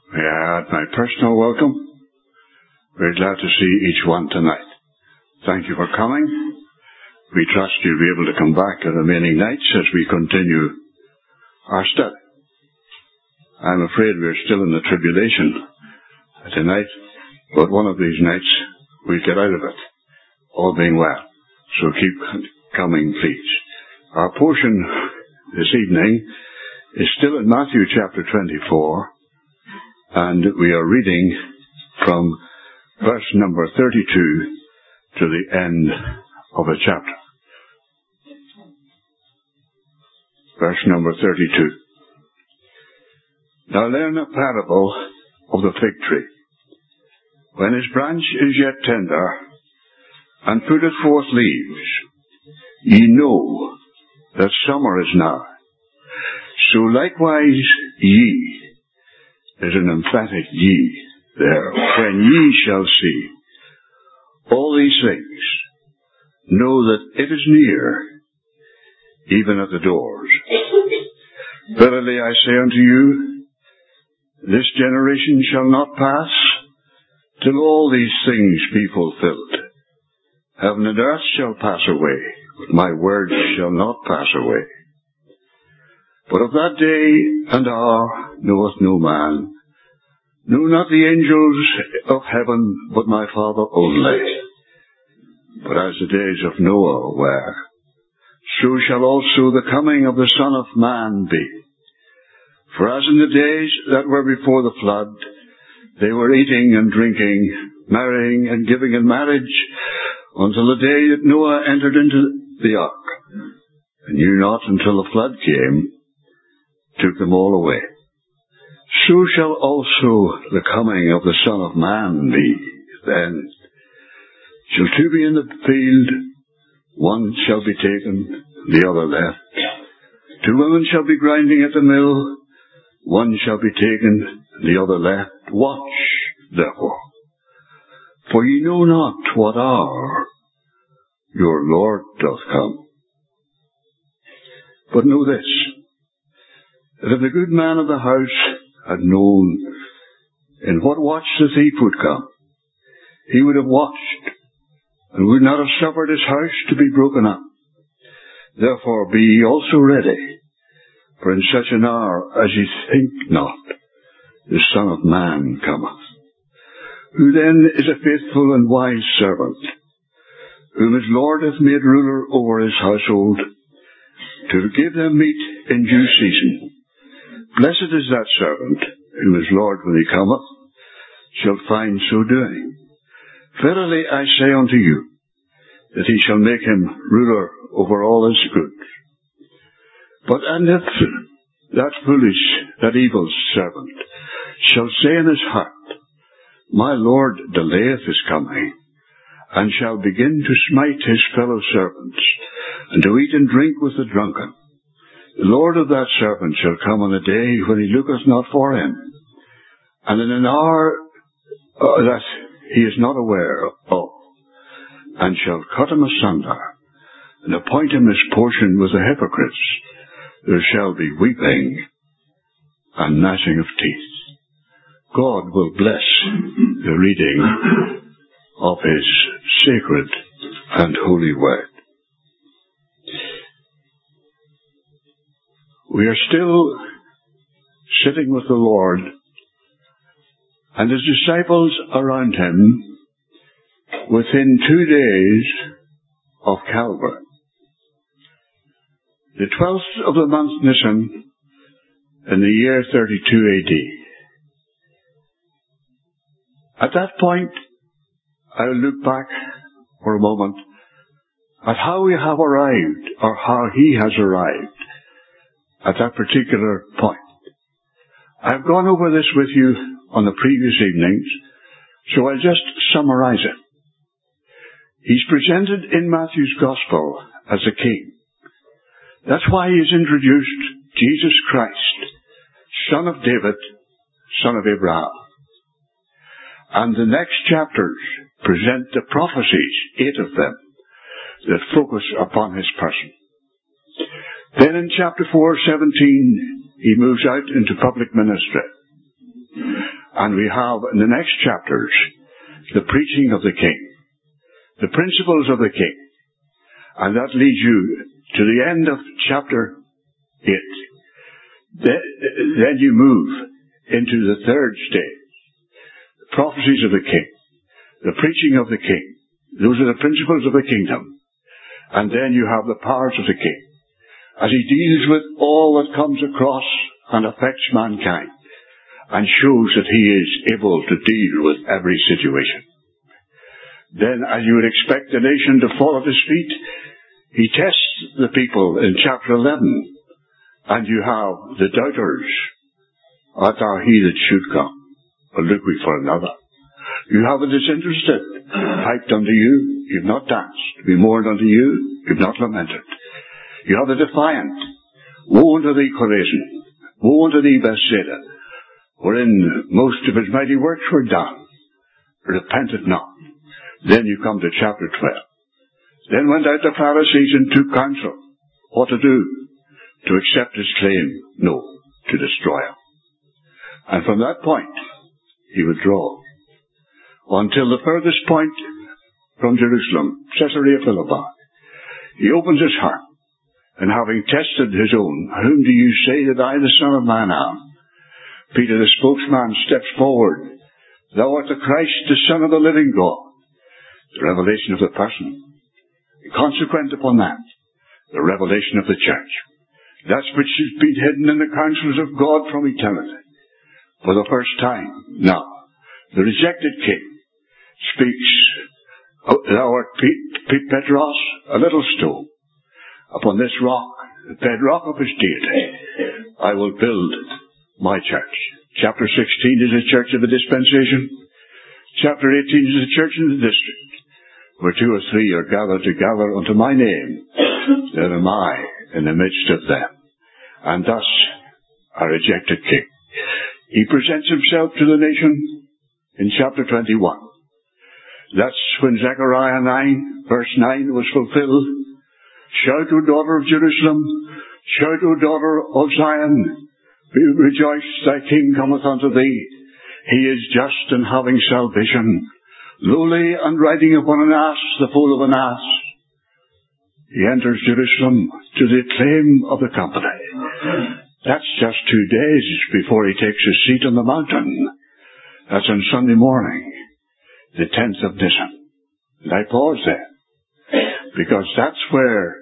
May I add my personal welcome? We're glad to see each one tonight. Thank you for coming. We trust you'll be able to come back the remaining nights as we continue our study. I'm afraid we're still in the tribulation tonight, but one of these nights we'll get out of it, all being well. So keep coming, please. Our portion this evening is still in Matthew chapter 24, and we are reading from verse number 32 to the end of the chapter. Verse number 32. Now learn a parable of the fig tree. When his branch is yet tender, and putteth forth leaves, ye know that summer is nigh. So likewise ye, is an emphatic ye there, when ye shall see all these things, know that it is near, even at the doors. Verily I say unto you, this generation shall not pass till all these things be fulfilled. Heaven and earth shall pass away, but my words shall not pass away. But of that day and hour knoweth no man, no, not the angels of heaven, but my Father only. But as the days of Noah were, so shall also the coming of the Son of Man be. For as in the days that were before the flood, they were eating and drinking, marrying and giving in marriage, until the day that Noah entered into the ark, and knew not until the flood came, took them all away. So shall also the coming of the Son of Man be. Then shall two be in the field, one shall be taken, the other left. Two women shall be grinding at the mill, one shall be taken, the other left. Watch, therefore, for ye know not what hour your Lord doth come. But know this, that if the good man of the house had known in what watch the thief would come, he would have watched, and would not have suffered his house to be broken up. Therefore be ye also ready, for in such an hour as ye think not, the Son of Man cometh. Who then is a faithful and wise servant, whom his Lord hath made ruler over his household, to give them meat in due season? Blessed is that servant, whom his Lord, when he cometh, shall find so doing. Verily I say unto you, that he shall make him ruler over all his goods. But and if that evil servant, shall say in his heart, my Lord delayeth his coming, and shall begin to smite his fellow servants, and to eat and drink with the drunken, the Lord of that servant shall come on a day when he looketh not for him, and in an hour that he is not aware of, and shall cut him asunder, and appoint him his portion with the hypocrites. There shall be weeping and gnashing of teeth. God will bless the reading of his sacred and holy word. We are still sitting with the Lord and his disciples around him within 2 days of Calvary. The 12th of the month Nisan in the year 32 AD. At that point, I'll look back for a moment at how we have arrived, or how he has arrived at that particular point. I've gone over this with you on the previous evenings, so I'll just summarize it. He's presented in Matthew's Gospel as a king. That's why he is introduced Jesus Christ, son of David, son of Abraham. And the next chapters present the prophecies, 8 of them, that focus upon his person. Then in chapter 4:17, he moves out into public ministry. And we have in the next chapters the preaching of the king, the principles of the king. And that leads you to the end of chapter 8. Then you move into the third stage, the prophecies of the king, the preaching of the king. Those are the principles of the kingdom. And then you have the powers of the king, as he deals with all that comes across and affects mankind, and shows that he is able to deal with every situation. Then, as you would expect the nation to fall at his feet, he tests the people in chapter 11, and you have the doubters. Art thou he that should come, or look we for another? You have the disinterested, piped unto you, you've not danced. We mourned unto you, you've not lamented. You have the defiant. Woe unto thee, Chorazin! Woe unto thee, Bethsaida! Wherein most of his mighty works were done. Repented not. Then you come to chapter 12. Then went out the Pharisees and took counsel. What to do? To accept his claim? No. To destroy him. And from that point, he withdraw. Until the furthest point from Jerusalem, Caesarea Philippi, he opens his heart. And having tested his own, whom do you say that I, the Son of Man, am? Peter, the spokesman, steps forward. Thou art the Christ, the Son of the living God. The revelation of the person. Consequent upon that, the revelation of the church. That which has been hidden in the counsels of God from eternity. For the first time, now, the rejected king speaks, Thou art Petros, a little stone. Upon this rock, the bedrock of his deity, I will build my church. Chapter 16 is the church of the dispensation. Chapter 18 is the church in the district. Where 2 or 3 are gathered together unto my name, there am I in the midst of them. And thus, a rejected king. He presents himself to the nation in chapter 21. That's when Zechariah 9, verse 9 was fulfilled. Shout, O daughter of Jerusalem, shout, O daughter of Zion, rejoice, thy king cometh unto thee. He is just and having salvation, lowly and riding upon an ass, the foal of an ass. He enters Jerusalem to the acclaim of the company. That's just 2 days before he takes his seat on the mountain. That's on Sunday morning, the 10th of Nisan. And I pause there, because that's where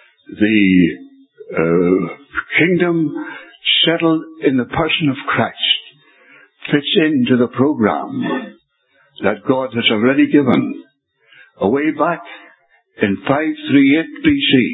the kingdom settled in the person of Christ fits into the program that God has already given away back in 538 BC,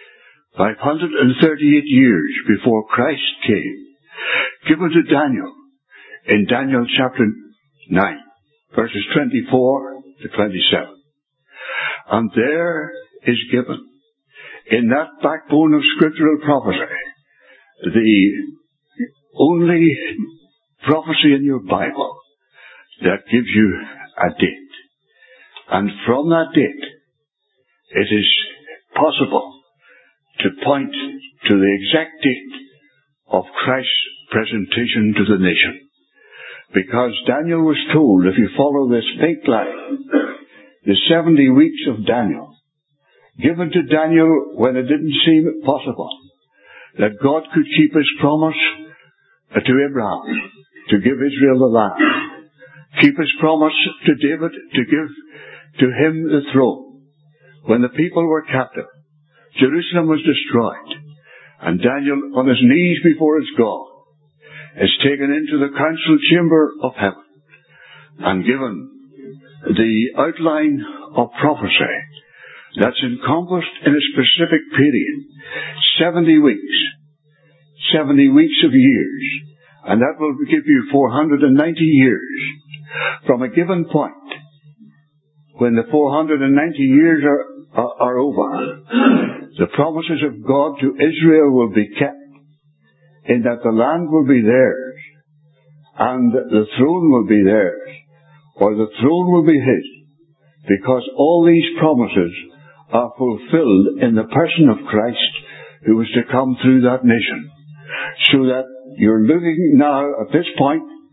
538 years before Christ came, given to Daniel in Daniel chapter 9, verses 24 to 27. And there is given, in that backbone of scriptural prophecy, the only prophecy in your Bible that gives you a date. And from that date, it is possible to point to the exact date of Christ's presentation to the nation. Because Daniel was told, if you follow this fake line, the 70 weeks of Daniel, given to Daniel when it didn't seem possible that God could keep his promise to Abraham, to give Israel the land, keep his promise to David, to give to him the throne. When the people were captive, Jerusalem was destroyed, and Daniel, on his knees before his God, is taken into the council chamber of heaven and given the outline of prophecy that's encompassed in a specific period, 70 weeks of years, and that will give you 490 years from a given point. When the 490 years are over, the promises of God to Israel will be kept, in that the land will be theirs, and the throne will be theirs, or the throne will be his, because all these promises are fulfilled in the person of Christ, who is to come through that nation. So that you're looking now at this point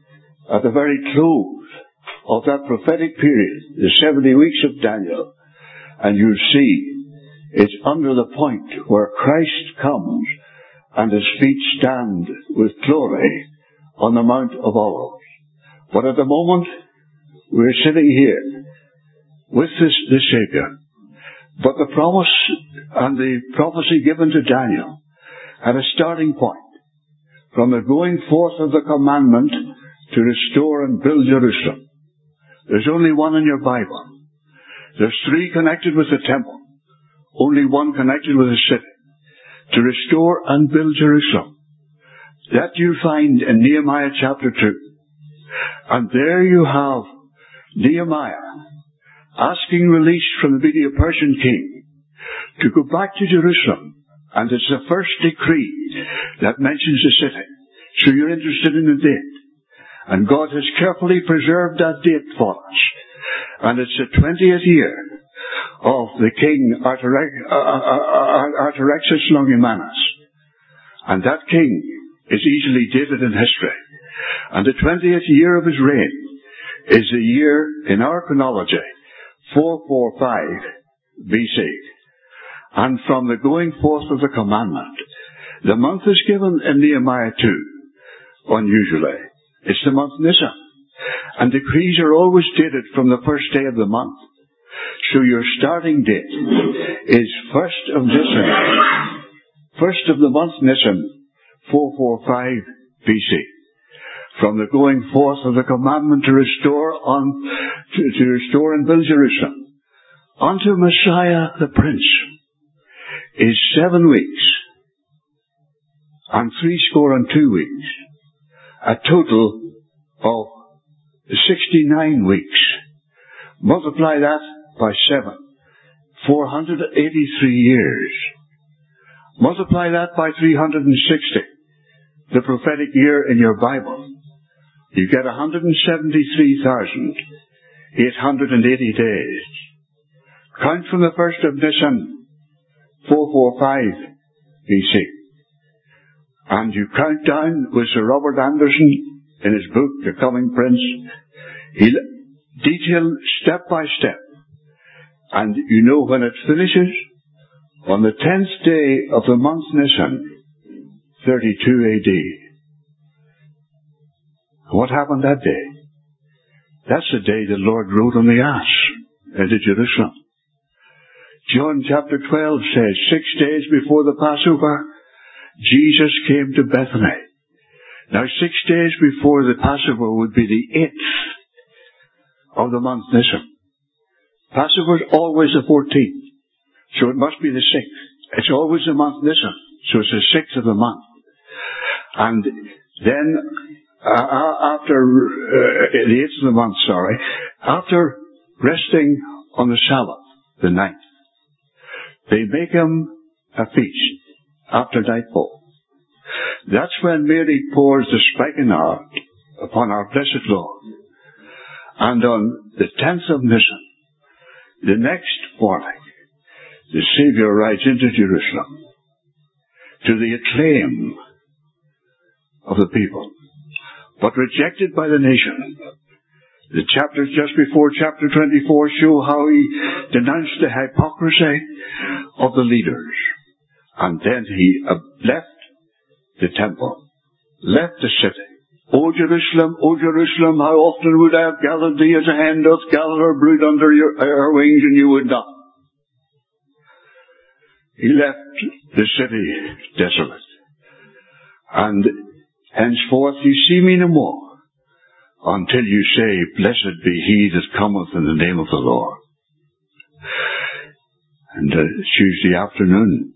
at the very close of that prophetic period, the 70 weeks of Daniel, and you'll see it's under the point where Christ comes and his feet stand with glory on the Mount of Olives. But at the moment, we're sitting here with the Savior. But the promise and the prophecy given to Daniel had a starting point from the going forth of the commandment to restore and build Jerusalem. There's only one in your Bible. There's three connected with the temple. Only one connected with the city. To restore and build Jerusalem. That you find in Nehemiah chapter 2. And there you have Nehemiah asking release from the Medo-Persian king to go back to Jerusalem. And it's the first decree that mentions the city. So you're interested in the date. And God has carefully preserved that date for us. And it's the 20th year of the king Artaxerxes Longimanus. And that king is easily dated in history. And the 20th year of his reign is the year, in our chronology, 445 BC. And from the going forth of the commandment, the month is given in Nehemiah 2, unusually. It's the month Nisan. And decrees are always dated from the first day of the month. So your starting date is 1st of Nisan. 1st of the month Nisan, 445 BC. From the going forth of the commandment to restore and build Jerusalem unto Messiah the Prince is 7 weeks and 62 weeks. A total of 69 weeks. Multiply that by 7. 483 years. Multiply that by 360. The prophetic year in your Bible. You get 173,880 days. Count from the 1st of Nisan, 445 BC. And you count down with Sir Robert Anderson in his book, The Coming Prince. He'll detail step by step. And you know when it finishes? On the 10th day of the month Nisan, 32 AD. What happened that day? That's the day the Lord rode on the ass into Jerusalem. John chapter 12 says, 6 days before the Passover, Jesus came to Bethany. Now 6 days before the Passover would be the 8th of the month Nisan. Passover is always the 14th. So it must be the 6th. It's always the month Nisan. So it's the 6th of the month. And then, after the 8th of the month, after resting on the Sabbath, the 9th, they make him a feast after nightfall. That's when Mary pours the spikenard upon our blessed Lord. And on the 10th of Nisan, the next morning, the Savior rides into Jerusalem to the acclaim of the people, but rejected by the nation. The chapters just before chapter 24 show how he denounced the hypocrisy of the leaders. And then he left the temple, left the city. O Jerusalem, how often would I have gathered thee as a hen doth gather her brood under her wings, and you would not. He left the city desolate. And henceforth you see me no more, until you say, Blessed be he that cometh in the name of the Lord. And Tuesday afternoon,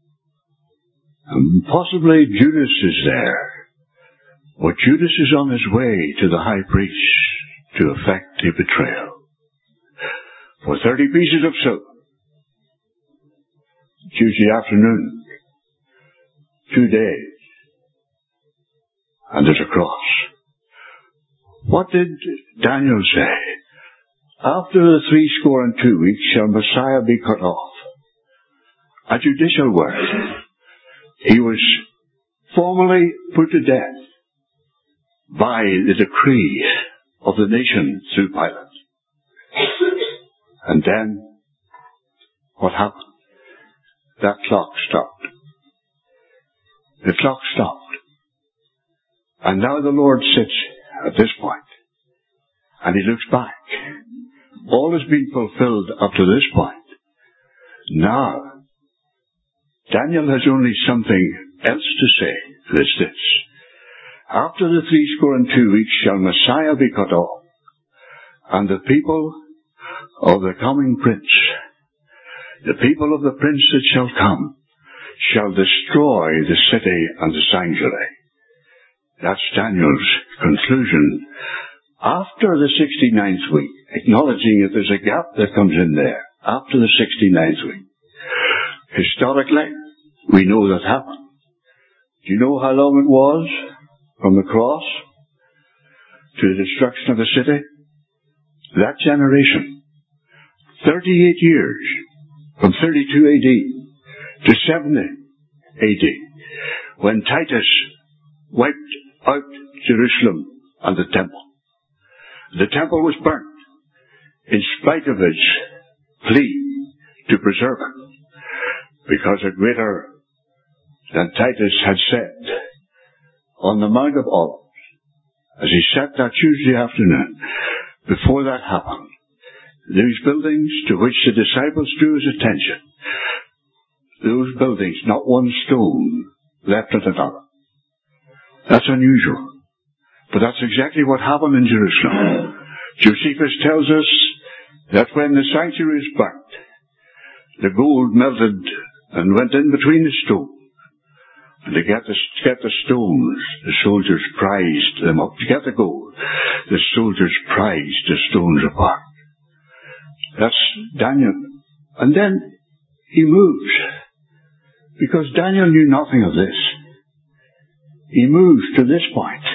possibly Judas is there. But Judas is on his way to the high priest to effect a betrayal. For 30 pieces of silver. Tuesday afternoon. 2 days. And there's a cross. What did Daniel say? After the 62 weeks shall Messiah be cut off. A judicial word. He was formally put to death. by the decree of the nation through Pilate. And then, what happened? That clock stopped. The clock stopped. And now the Lord sits at this point, and He looks back. All has been fulfilled up to this point. Now, Daniel has only something else to say. It's this. After the 62 weeks shall Messiah be cut off, and the people of the coming prince, the people of the prince that shall come, shall destroy the city and the sanctuary. That's Daniel's conclusion. After the 69th week, acknowledging that there's a gap that comes in there, after the 69th week. Historically, we know that happened. Do you know how long it was from the cross to the destruction of the city? That generation. 38 years. From 32 AD to 70 AD. When Titus wiped out Jerusalem and the temple. The temple was burnt in spite of its plea to preserve it. Because a greater than Titus had said on the Mount of Olives, as he sat that Tuesday afternoon, before that happened, those buildings to which the disciples drew his attention, those buildings, not one stone left at another. That's unusual. But that's exactly what happened in Jerusalem. Josephus tells us that when the sanctuary was burnt, the gold melted and went in between the stones. And to get the stones, the soldiers prized them up. To get the gold, the soldiers prized the stones apart. That's Daniel. And then he moves. Because Daniel knew nothing of this. He moves to this point.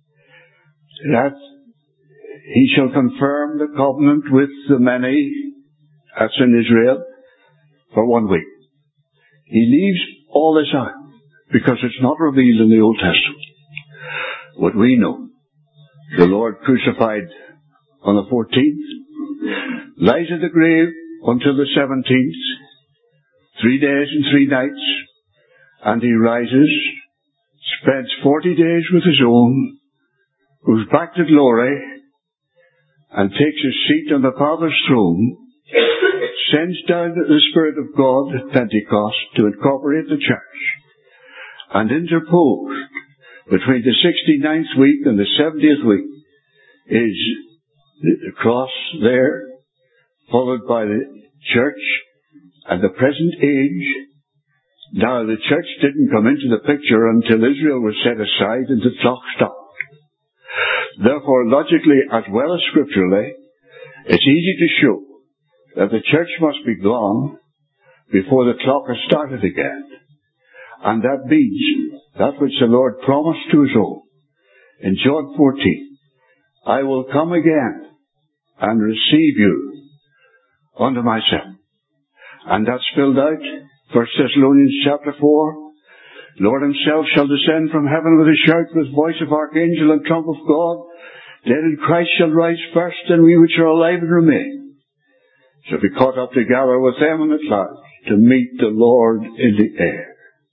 That he shall confirm the covenant with the many, that's in Israel, for 1 week. He leaves all this out because it's not revealed in the Old Testament. What we know, the Lord crucified on the 14th, lies in the grave until the 17th, 3 days and 3 nights, and he rises, spends 40 days with his own, goes back to glory, and takes his seat on the Father's throne, sends down the Spirit of God at Pentecost to incorporate the church, and interposed between the 69th week and the 70th week is the cross there, followed by the church and the present age. Now, the church didn't come into the picture until Israel was set aside and the clock stopped. Therefore, logically as well as scripturally, it's easy to show that the church must be gone before the clock has started again. And that means that which the Lord promised to his own in John 14. I will come again and receive you unto myself. And that's spelled out, 1 Thessalonians chapter 4. Lord himself shall descend from heaven with a shout, with voice of archangel and trump of God. Dead in Christ shall rise first, and we which are alive and remain shall be caught up together with them in the clouds to meet the Lord in the air.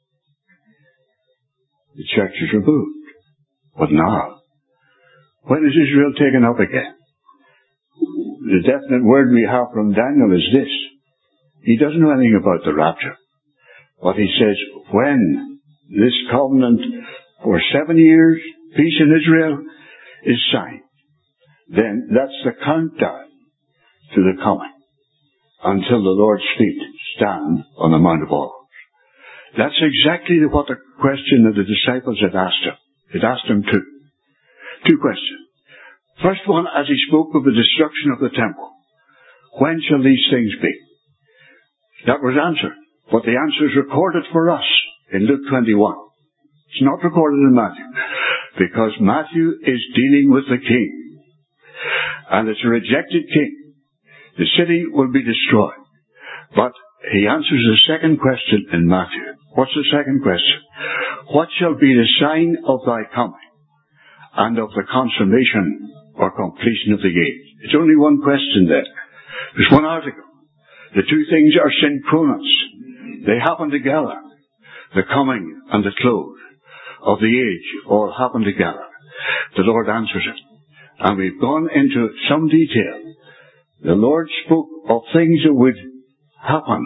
The church is removed. But now, when is Israel taken up again? The definite word we have from Daniel is this. He doesn't know anything about the rapture. But he says, when this covenant for 7 years, peace in Israel, is signed, then that's the countdown to the coming until the Lord's feet stand on the Mount of Olives. That's exactly what the question that the disciples had asked him. It asked him two questions. First one, as he spoke of the destruction of the temple. When shall these things be? That was answered. But the answer is recorded for us in Luke 21. It's not recorded in Matthew. Because Matthew is dealing with the king. And it's a rejected king. The city will be destroyed. But he answers the second question in Matthew. What's the second question? What shall be the sign of thy coming and of the consummation or completion of the age. It's only one question there. There's one article. The two things are synchronous. They happen together. The coming and the close of the age all happen together. The Lord answers it. And we've gone into some detail. The Lord spoke of things that would happen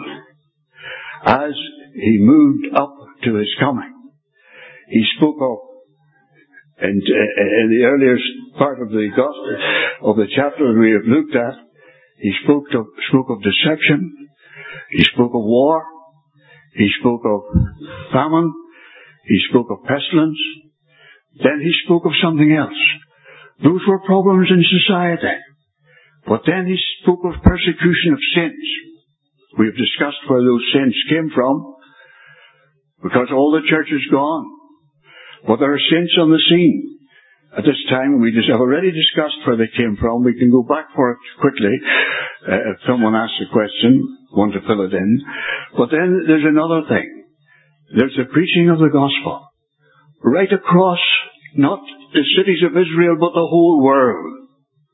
as He moved up to His coming. He spoke of, in the earlier part of the gospel, of the chapter we have looked at, He spoke of deception. He spoke of war. He spoke of famine. He spoke of pestilence. Then He spoke of something else. Those were problems in society. But then He spoke of persecution of saints. We have discussed where those saints came from, because all the church is gone. But there are saints on the scene. At this time, we have already discussed where they came from. We can go back for it quickly if someone asks a question, want to fill it in. But then there's another thing. There's the preaching of the gospel. Right across, not the cities of Israel, but the whole world.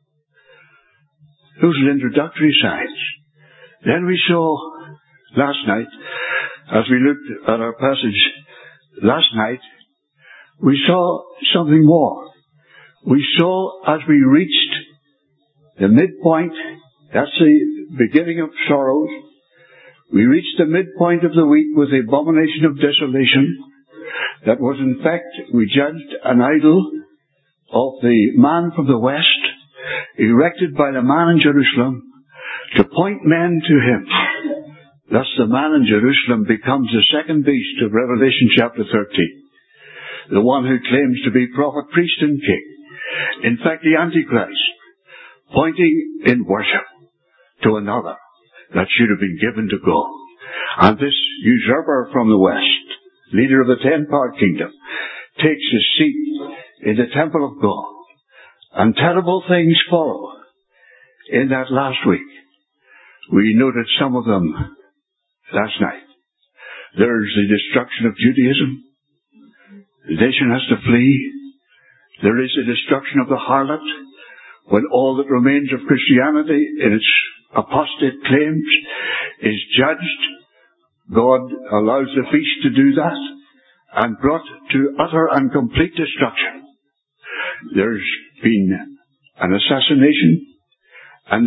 Those are introductory signs. Then we saw last night, as we looked at our passage last night, we saw something more. We saw as we reached the midpoint, that's the beginning of sorrows, we reached the midpoint of the week with the abomination of desolation. That was in fact, we judged an idol of the man from the west, erected by the man in Jerusalem, to point men to him. Thus the man in Jerusalem becomes the second beast of Revelation chapter 13. The one who claims to be prophet, priest and king. In fact, the Antichrist, pointing in worship to another that should have been given to God. And this usurper from the west, leader of the 10-part kingdom, takes his seat in the temple of God. And terrible things follow. In that last week, we noted some of them last night. There's the destruction of Judaism. The nation has to flee. There is the destruction of the harlot, when all that remains of Christianity in its apostate claims is judged. God allows the feast to do that and brought to utter and complete destruction. There's been an assassination and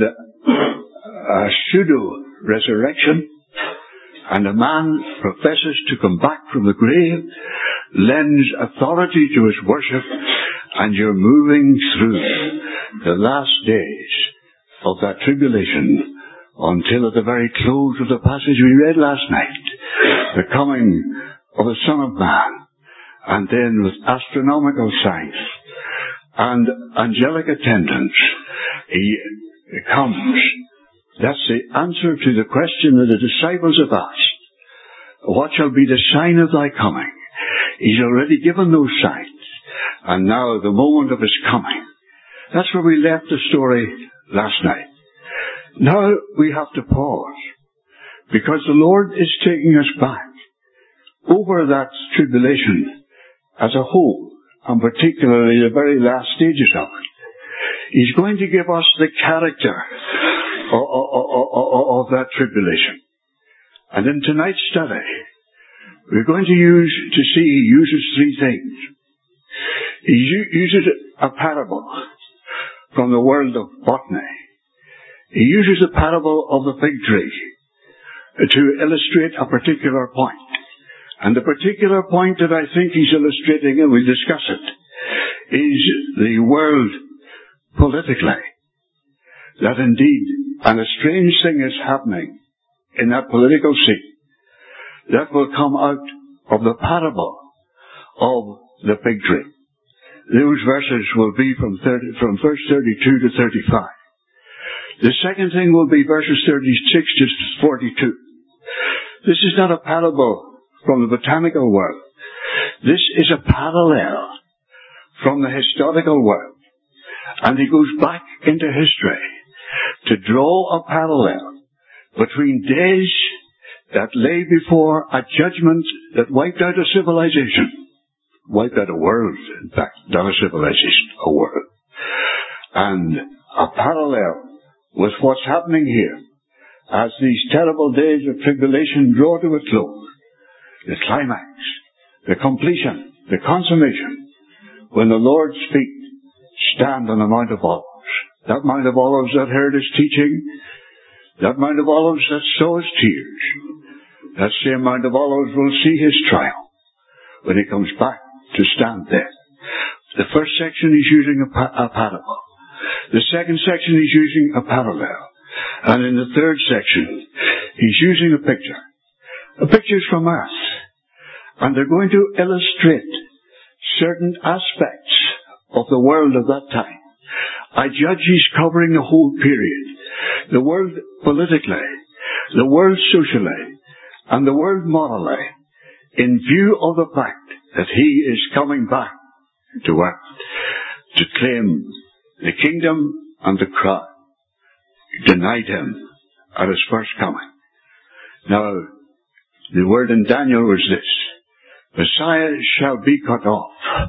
a pseudo-resurrection, and a man professes to come back from the grave, lends authority to his worship, and you're moving through the last days of that tribulation until at the very close of the passage we read last night, the coming of the Son of Man, and then with astronomical signs and angelic attendance, He comes. That's the answer to the question that the disciples have asked. What shall be the sign of thy coming? He's already given those signs. And now the moment of His coming. That's where we left the story last night. Now we have to pause, because the Lord is taking us back over that tribulation as a whole, and particularly the very last stages of it. He's going to give us the character of that tribulation. And in tonight's study, we're going to see He uses three things. He uses a parable from the world of botany. He uses the parable of the fig tree to illustrate a particular point. And the particular point that I think He's illustrating, and we'll discuss it, is the world politically. That indeed, and a strange thing is happening in that political scene, that will come out of the parable of the fig tree. Those verses will be from verse 32 to 35. The second thing will be verses 36 to 42. This is not a parable from the botanical world. This is a parallel from the historical world. And he goes back into history to draw a parallel between days that lay before a judgment that wiped out a civilization, wipe out a world, in fact, not a civilization, a world. And a parallel with what's happening here, as these terrible days of tribulation draw to a close, the climax, the completion, the consummation, when the Lord's feet stand on the Mount of Olives. That Mount of Olives that heard his teaching, that Mount of Olives that saw his tears, that same Mount of Olives will see his triumph when he comes back to stand there. The first section he's using a parable. The second section he's using a parallel. And in the third section he's using a picture. A picture's from earth. And they're going to illustrate certain aspects of the world of that time. I judge he's covering the whole period. The world politically, the world socially, and the world morally, in view of the fact that he is coming back to earth to claim the kingdom and the crown denied him at his first coming. Now, the word in Daniel was this: Messiah shall be cut off,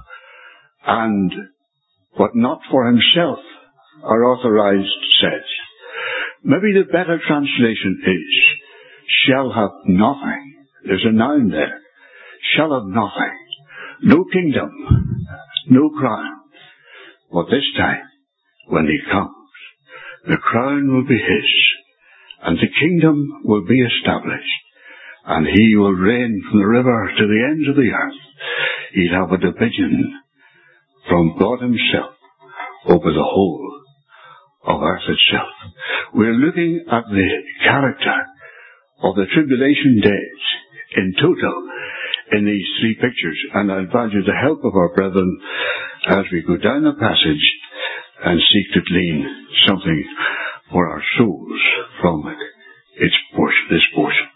and what not for himself are authorized says. Maybe the better translation is, shall have nothing. There's a noun there. Shall have nothing. No kingdom. No crown. But this time, when he comes, the crown will be his, and the kingdom will be established, and he will reign from the river to the ends of the earth. He'll have a dominion from God himself over the whole of earth itself. We're looking at the character of the tribulation days in total in these three pictures, and I value the help of our brethren as we go down the passage and seek to glean something for our souls from this portion.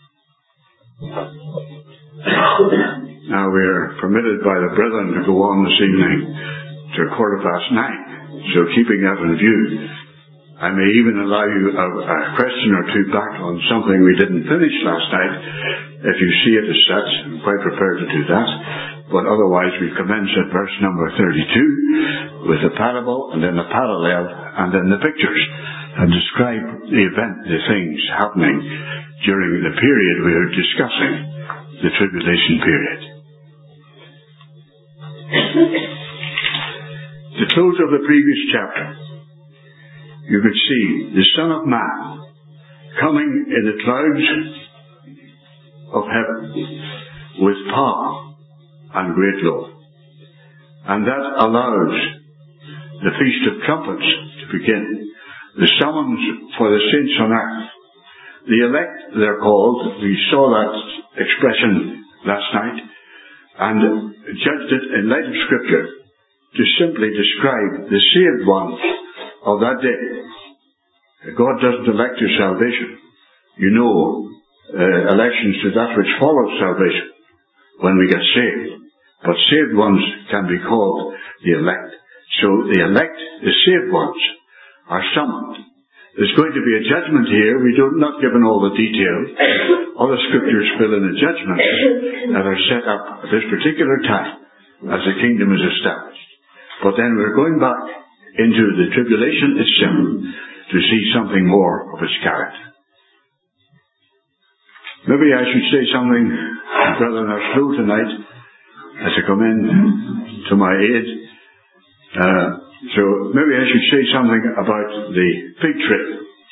Now we're permitted by the brethren to go on this evening to 9:15, so keeping that in view, I may even allow you a question or two back on something we didn't finish last night. If you see it as such, I'm quite prepared to do that. But otherwise, we commence at verse number 32 with the parable, and then the parallel, and then the pictures, and describe the event, the things happening during the period we are discussing, the tribulation period. The close of the previous chapter, you could see the Son of Man coming in the clouds of heaven with power and great glory. And that allows the Feast of Trumpets to begin. The summons for the saints on earth. The elect, they're called. We saw that expression last night and judged it in light of Scripture to simply describe the saved ones of that day. God doesn't elect to salvation. You know, elections to that which follows salvation when we get saved. But saved ones can be called the elect. So the elect, the saved ones, are summoned. There's going to be a judgment here. We're not given all the details. All the Scriptures fill in the judgments that are set up at this particular time as the kingdom is established. But then we're going back into the tribulation itself to see something more of its character. Maybe I should say something, brethren are slow tonight as I come in to my aid. So maybe I should say something about the fig tree.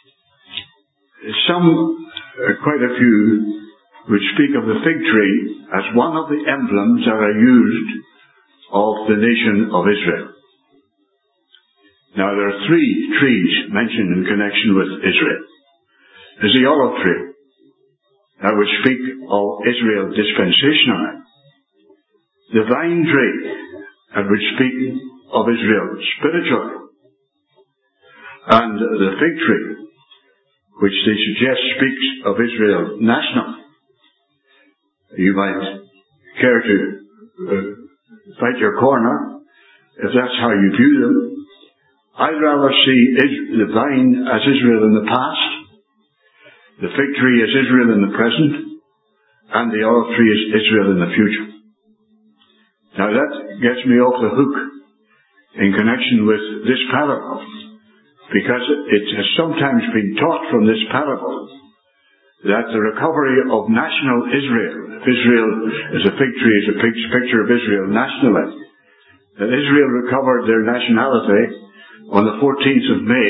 Quite a few, would speak of the fig tree as one of the emblems that are used of the nation of Israel. Now there are three trees mentioned in connection with Israel. There's the olive tree, that would speak of Israel dispensationally. The vine tree, that would speak of Israel spiritually. And the fig tree, which they suggest speaks of Israel nationally. You might care to fight your corner, if that's how you view them. I'd rather see the vine as Israel in the past, the fig tree as Israel in the present, and the olive tree as Israel in the future. Now that gets me off the hook in connection with this parable, because it has sometimes been taught from this parable that the recovery of national Israel, if Israel is a fig tree, is a picture of Israel nationally, that Israel recovered their nationality on the 14th of May,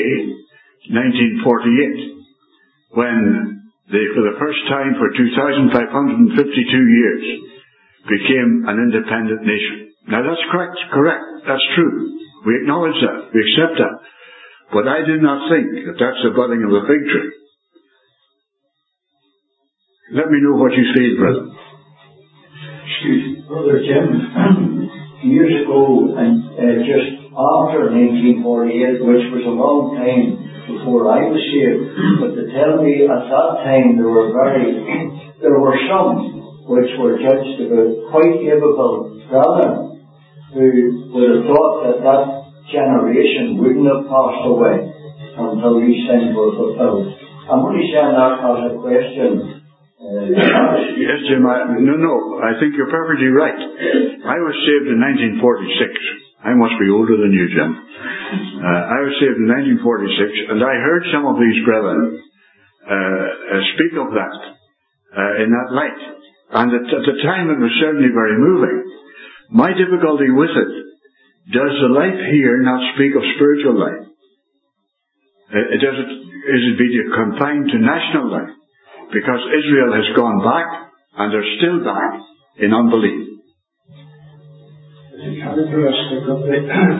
1948, when they, for the first time for 2,552 years, became an independent nation. Now that's correct, that's true. We acknowledge that, we accept that. But I do not think that that's the budding of a fig tree. Let me know what you feel, brother. Excuse me, Brother Jim. Years ago, and just after 1948, which was a long time before I was saved, but to tell me at that time there were some which were judged to be quite capable brethren who would have thought that generation wouldn't have passed away until these things were fulfilled. I'm only saying that as a question. Yes, Jim, I think you're perfectly right. I was saved in 1946. I must be older than you, Jim. I was saved in 1946, and I heard some of these brethren speak of that in that light. And at the time it was certainly very moving. My difficulty with it, does the life here not speak of spiritual life? Is it be confined to national life? Because Israel has gone back, and they're still back in unbelief. Is a characteristic of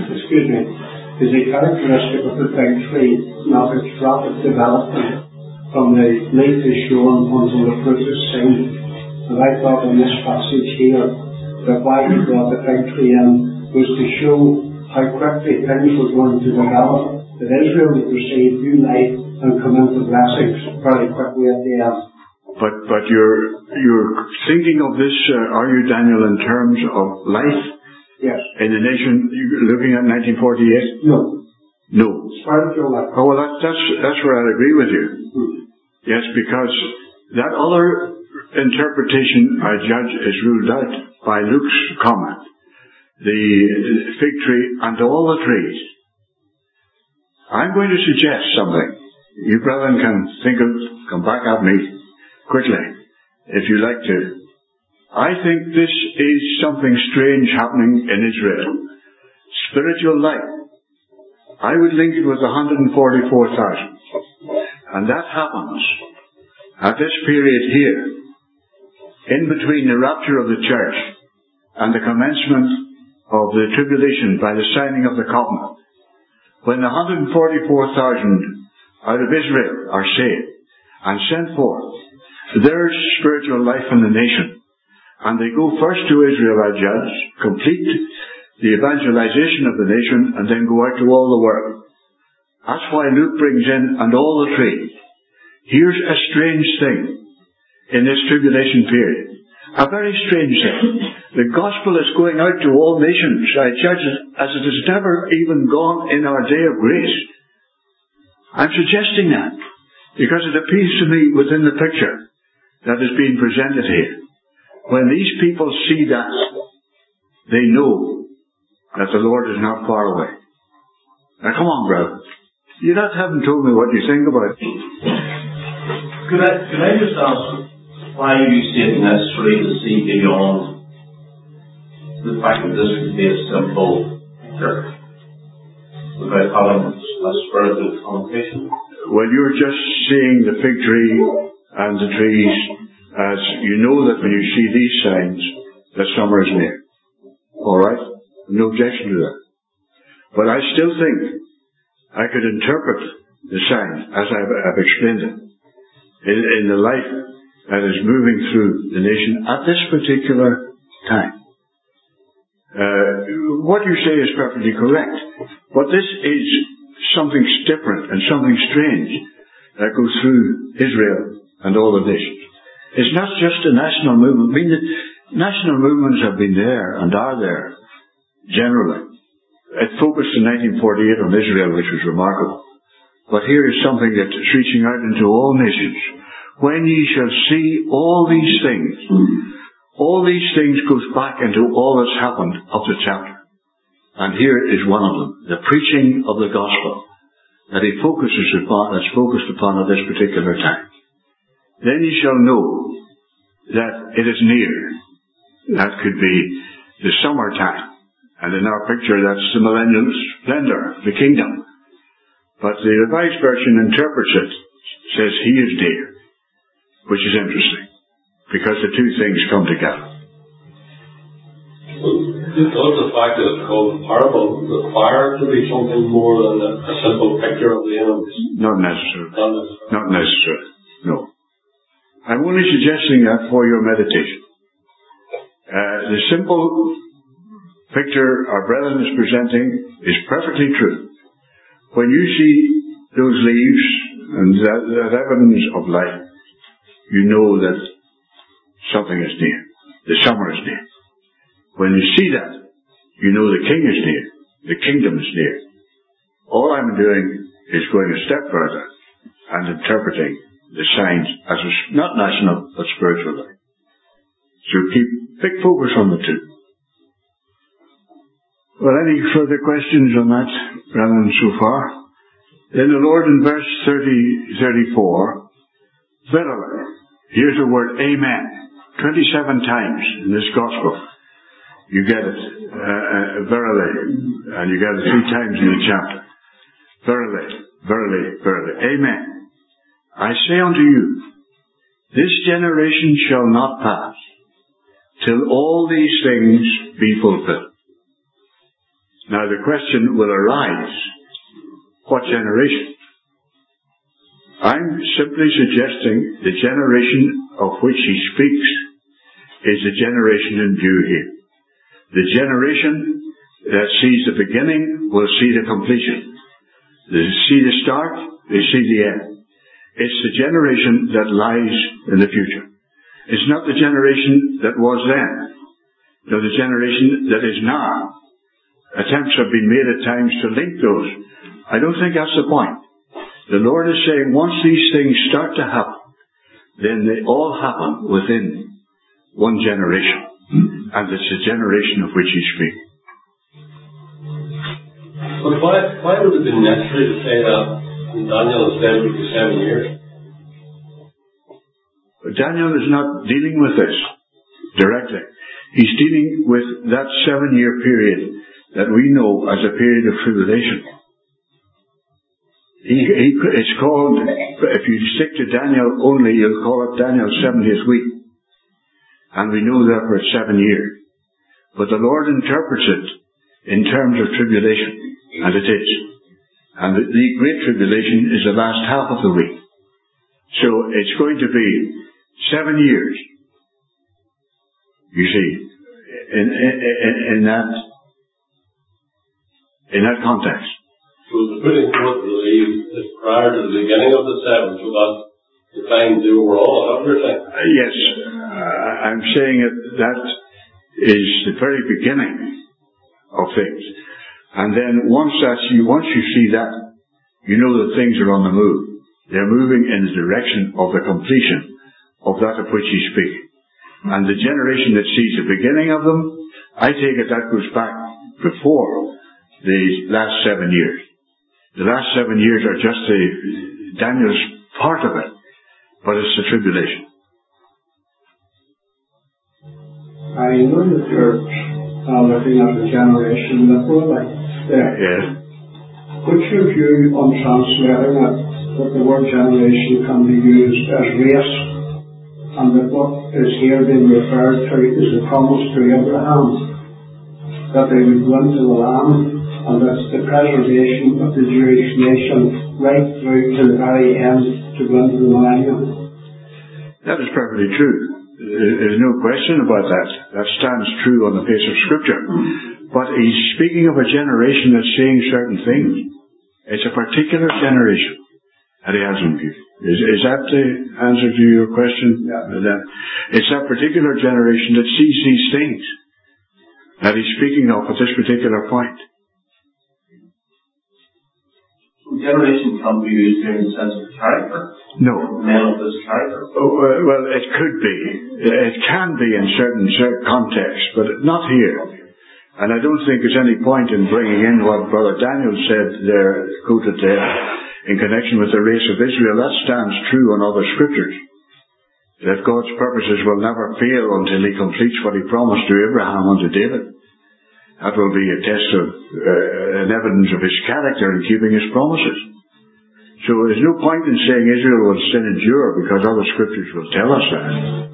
the fig tree not its rapid development from the leaf is shown until the fruit is seen? And I thought in this passage here that why he brought the fig tree in was to show how quickly things were going to develop, that Israel would receive new life and come into blessings very quickly at the end. But you're thinking of this, are you, Daniel, in terms of life? Yes. In the nation, looking at 1948? No. Spiritual life. Oh, well, that's where I'd agree with you. Yes, because that other interpretation, I judge, is ruled out by Luke's comment. The fig tree and all the trees. I'm going to suggest something. You brethren can come back at me quickly, if you like to. I think this is something strange happening in Israel. Spiritual life. I would link it with 144,000. And that happens at this period here, in between the rapture of the church and the commencement of the tribulation by the signing of the covenant. When the 144,000 out of Israel are saved and sent forth, there's spiritual life in the nation. And they go first to Israel, I judge, complete the evangelization of the nation, and then go out to all the world. That's why Luke brings in, and all the trees. Here's a strange thing in this tribulation period. A very strange thing. The gospel is going out to all nations, I judge, as it has never even gone in our day of grace. I'm suggesting that because it appeals to me within the picture that is being presented here. When these people see that, they know that the Lord is not far away. Now come on, brother. You haven't told me what you think about it. Could I just ask, why are you stating this for you to see beyond the fact that this could be a simple picture without having a spiritual connotation? Well, you're just seeing the fig tree and the trees as you know that when you see these signs, that summer is near. Alright? No objection to that. But I still think I could interpret the sign as I've explained it in the life that is moving through the nation at this particular time. What you say is perfectly correct, but this is something different and something strange that goes through Israel and all the nations. It's not just a national movement. I mean, the national movements have been there and are there generally. It focused in 1948 on Israel, which was remarkable. But here is something that is reaching out into all nations. When ye shall see all these things, All these things goes back into all that's happened up the chapter. And here is one of them, the preaching of the gospel that he focuses upon, that's focused upon at this particular time. Then ye shall know that it is near. That could be the summertime. And in our picture, that's the millennial splendor, the kingdom. But the Revised Version interprets it, says he is near, which is interesting, because the two things come together. Does the fact that it's called a parable require to be something more than a simple picture of the enemies? Not necessarily. Not necessarily. No. I'm only suggesting that for your meditation. The simple picture our brethren is presenting is perfectly true. When you see those leaves and that evidence of life, you know that something is near. The summer is near. When you see that, you know the king is near. The kingdom is near. All I'm doing is going a step further and interpreting the signs as not national but spiritual. So keep big focus on the two. Well, any further questions on that, brethren, so far? Then the Lord in verse 34, verily, here's the word amen, 27 times in this gospel. You get it, verily, and you get it 3 times in the chapter. Verily, verily, verily, amen. I say unto you, this generation shall not pass, till all these things be fulfilled. Now the question will arise, what generation? I'm simply suggesting the generation of which he speaks is the generation in view here. The generation that sees the beginning will see the completion. They see the start, they see the end. It's the generation that lies in the future. It's not the generation that was then, nor the generation that is now. Attempts have been made at times to link those. I don't think that's the point. The Lord is saying once these things start to happen, then they all happen within one generation. And it's the generation of which he speaks. But why would it be necessary to say that in Daniel instead would be 7 years? But Daniel is not dealing with this directly. He's dealing with that 7-year period that we know as a period of tribulation. It's called, if you stick to Daniel only, you'll call it Daniel's 70th week. And we know that for 7 years. But the Lord interprets it in terms of tribulation. And it is. And the Great Tribulation is the last half of the week. So it's going to be 7 years. You see, in that context. So the putting forth the leave is prior to the beginning of the 7, so that defines the overall everything. Yes, I'm saying that is the very beginning of things. And then once you see that, you know that things are on the move. They're moving in the direction of the completion of that of which he's speaking. And the generation that sees the beginning of them, I take it that goes back before the last 7 years. The last 7 years are just Daniel's part of it, but it's the tribulation. I know the church looking at the generation that were like there. Yes. What's your view on translating it, that the word generation can be used as race, and that what is here being referred to is the promise to Abraham, that they would go into the land, and that's the preservation of the Jewish nation right through to the very end to go into the millennium? That is perfectly true. There's no question about that. That stands true on the face of Scripture. But he's speaking of a generation that's saying certain things. It's a particular generation that he has in view. Is that the answer to your question? Yeah. It's that particular generation that sees these things that he's speaking of at this particular point. generation can't be used here in the sense of character. No. Men of this character. Well, it could be. It can be in certain contexts, but not here. And I don't think there's any point in bringing in what Brother Daniel said there, quoted there, in connection with the race of Israel. That stands true in other scriptures. That God's purposes will never fail until He completes what He promised to Abraham and to David. That will be a test of, an evidence of His character in keeping His promises. So there's no point in saying Israel will still endure, because other scriptures will tell us that.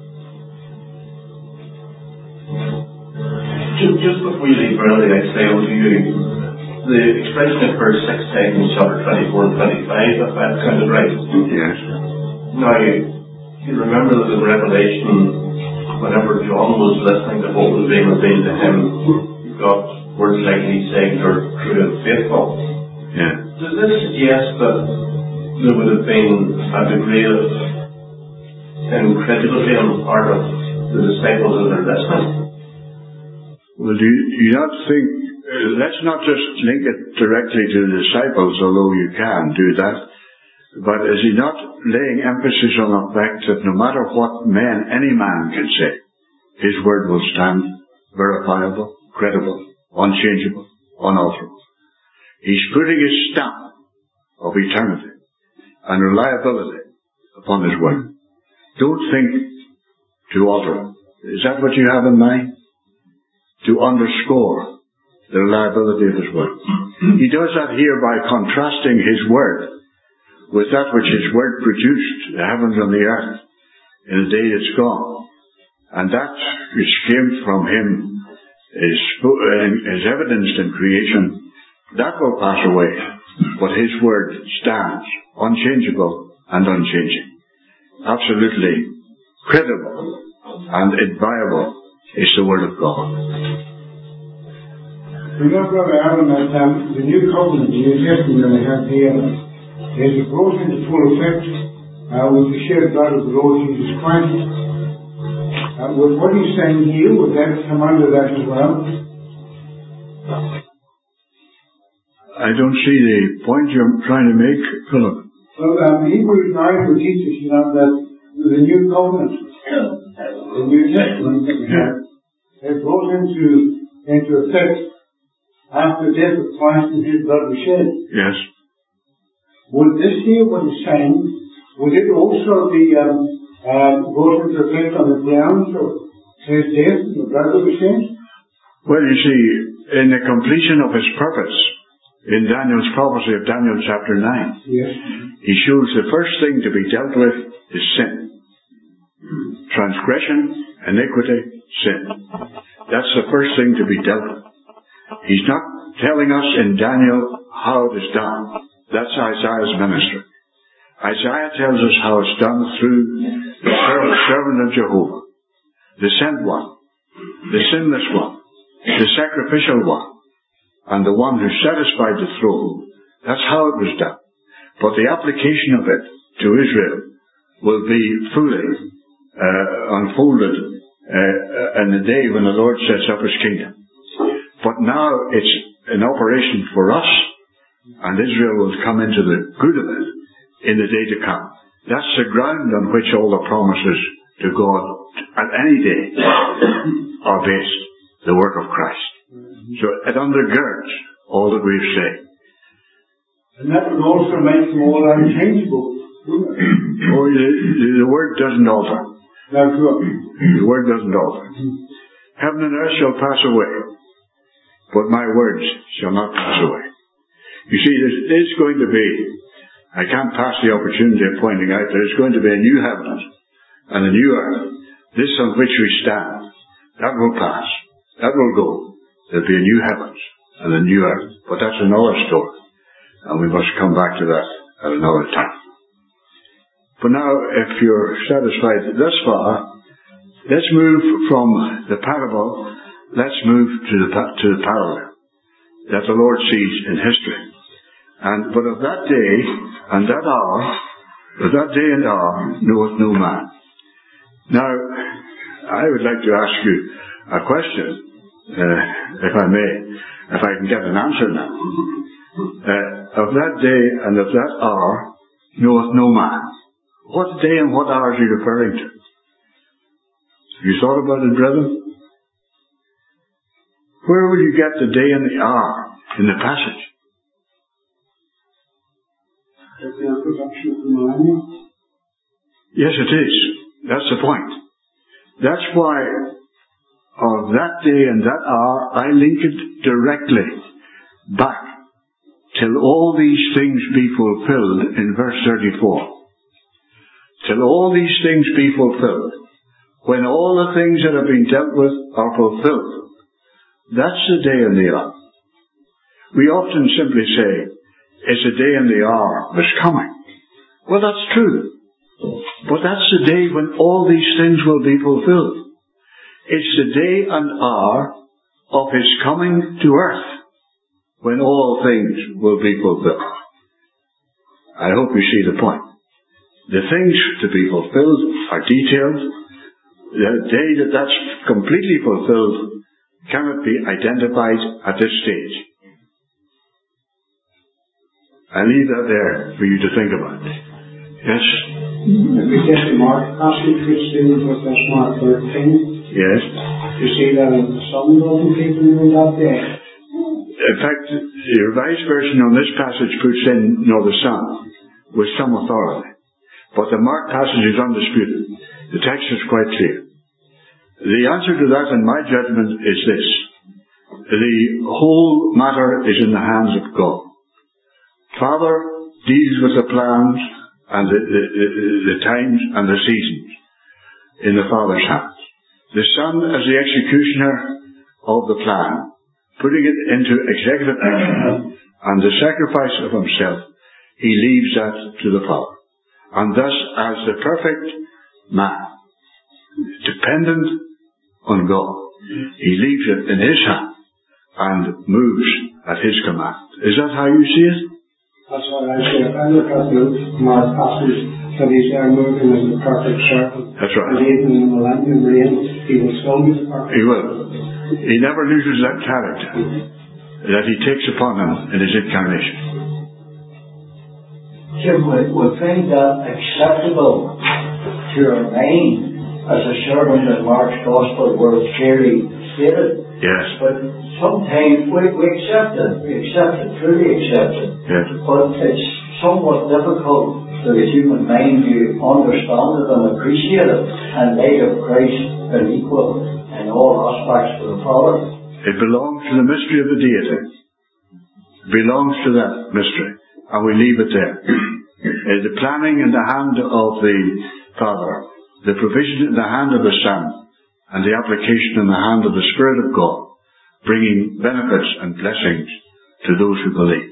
Just before you leave, Brother, I'd say to you, the expression occurs 6 times in chapter 24 and 25, if I've counted right. Yes. Now, you remember that in Revelation, whenever John was listening to what was being revealed to him, he got words like He saying, "You're true and faithful." Yeah. Does this suggest that there would have been a degree of incredulity on the part of the disciples in their listening? Well, do you not think, let's not just link it directly to the disciples, although you can do that, but is He not laying emphasis on the fact that no matter what any man can say, His word will stand verifiable, credible, unchangeable, unalterable. He's putting His stamp of eternity and reliability upon His word. Don't think to alter it. Is that what you have in mind? To underscore the reliability of His word. He does that here by contrasting His word with that which His word produced, the heavens and the earth, in the day that's gone. And that which came from Him is evidenced in creation. That will pass away, but His word stands unchangeable and unchanging. Absolutely credible and inviolable is the word of God. We know, Brother Alan, that the New Covenant, the New Testament that we have here, is brought into full effect with the shed blood of the Lord Jesus Christ. With what He's saying here, would that come under that as well? I don't see the point you're trying to make, Philip. Well, Hebrews 9 would teach us, that the New Covenant, the New Testament that we have, is brought into effect after the death of Christ and His blood was shed. Yes. Would this here, what He's saying, would it also be brought into effect on the grounds of His death and the blood that was shed? Well, you see, in the completion of His purpose, in Daniel's prophecy of Daniel chapter 9, yes, He shows the first thing to be dealt with is sin. Transgression, iniquity, sin. That's the first thing to be dealt with. He's not telling us in Daniel how it is done. That's Isaiah's ministry. Isaiah tells us how it's done through the servant of Jehovah, the sent one, the sinless one, the sacrificial one, and the one who satisfied the throne. That's how it was done. But the application of it to Israel will be fully unfolded in the day when the Lord sets up His kingdom. But now it's in operation for us, and Israel will come into the good of it in the day to come. That's the ground on which all the promises to God at any day are based, the work of Christ. So it undergirds all that we've said. And that would also make them all unchangeable, wouldn't it? Oh, the word doesn't alter. That's right. The word doesn't alter. Heaven and earth shall pass away, but my words shall not pass away. You see, there is going to be, I can't pass the opportunity of pointing out, there's going to be a new heaven and a new earth. This on which we stand, that will pass. That will go. There'll be a new heavens and a new earth. But that's another story. And we must come back to that at another time. But now, if you're satisfied thus far, let's move from the parable, let's move to the parallel that the Lord sees in history. But of that day and that hour, of that day and hour, knoweth no man. Now, I would like to ask you a question, if I may, if I can get an answer now. of that day and of that hour knoweth no man. What day and what hour is he referring to? Have you thought about it, brethren? Where will you get the day and the hour in the passage? Is the introduction of the millennium? Yes, it is. That's the point. That's why of that day and that hour I link it directly back till all these things be fulfilled in verse 34. Till all these things be fulfilled. When all the things that have been dealt with are fulfilled. That's the day and the hour. We often simply say, it's the day and the hour that's coming. Well, that's true. But that's the day when all these things will be fulfilled. It's the day and hour of his coming to earth when all things will be fulfilled. I hope you see the point. The things to be fulfilled are detailed. The day that that's completely fulfilled cannot be identified at this stage. I leave that there for you to think about. Yes? If we get the Mark passage which deals with this Mark 13, yes? You see that the sun doesn't people know that day. In fact, the Revised Version on this passage puts in, nor the sun, with some authority. But the Mark passage is undisputed. The text is quite clear. The answer to that, in my judgment, is this. The whole matter is in the hands of God. Father deals with the plans and the times and the seasons in the Father's hands. The Son as the executioner of the plan, putting it into executive action, and the sacrifice of himself, he leaves that to the Father. And thus, as the perfect man, dependent on God, he leaves it in his hand and moves at his command. Is that how you see it? That's what I say. If I look at the Mark passage that he's there moving as the perfect servant, that's right. And even in the millennium reign, he will still be the perfect. He will. He never loses that character that he takes upon him in his incarnation. Jim, we find that acceptable to our mind as a servant in Mark's Gospel where it's clearly stated. Yes. But sometimes we accept it. We accept it, truly accept it. Yes. But it's somewhat difficult for the human mind to understand it and appreciate it in light of Christ and equal in all aspects to the Father. It belongs to the mystery of the deity. It belongs to that mystery. And we leave it there. The planning in the hand of the Father, the provision in the hand of the Son, and the application in the hand of the Spirit of God, bringing benefits and blessings to those who believe.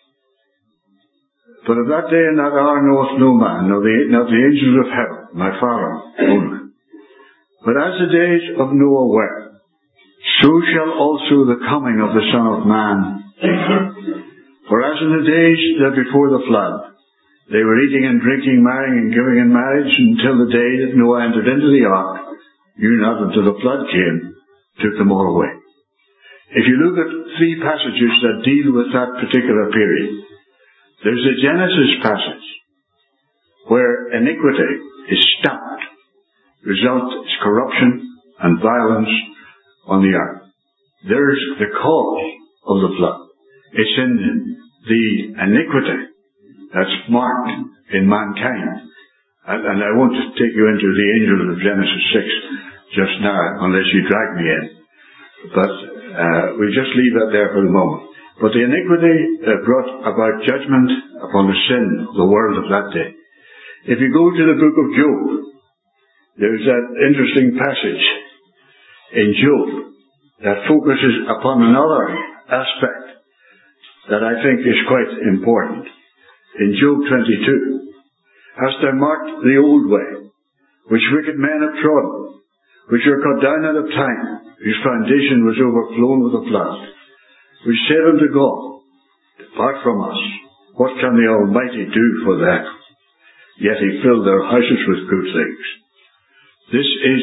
But of that day and that hour knoweth no man, not the angels of heaven, my Father only. But as the days of Noah were, so shall also the coming of the Son of Man be. For as in the days that before the flood, they were eating and drinking, marrying and giving in marriage until the day that Noah entered into the ark, knew not until the flood came, took them all away. If you look at three passages that deal with that particular period, there's the Genesis passage, where iniquity is stamped, result is corruption and violence on the earth. There's the cause of the flood. It's in the iniquity that's marked in mankind. And I won't take you into the angels of Genesis 6 just now, unless you drag me in. But we'll just leave that there for the moment. But the iniquity brought about judgment upon the sin of the world of that day. If you go to the book of Job, there's that interesting passage in Job that focuses upon another aspect that I think is quite important. In Job 22, hast thou marked the old way, which wicked men have trodden, which were cut down out of time, whose foundation was overflown with the flood, which said unto God, depart from us, what can the Almighty do for that? Yet he filled their houses with good things. This is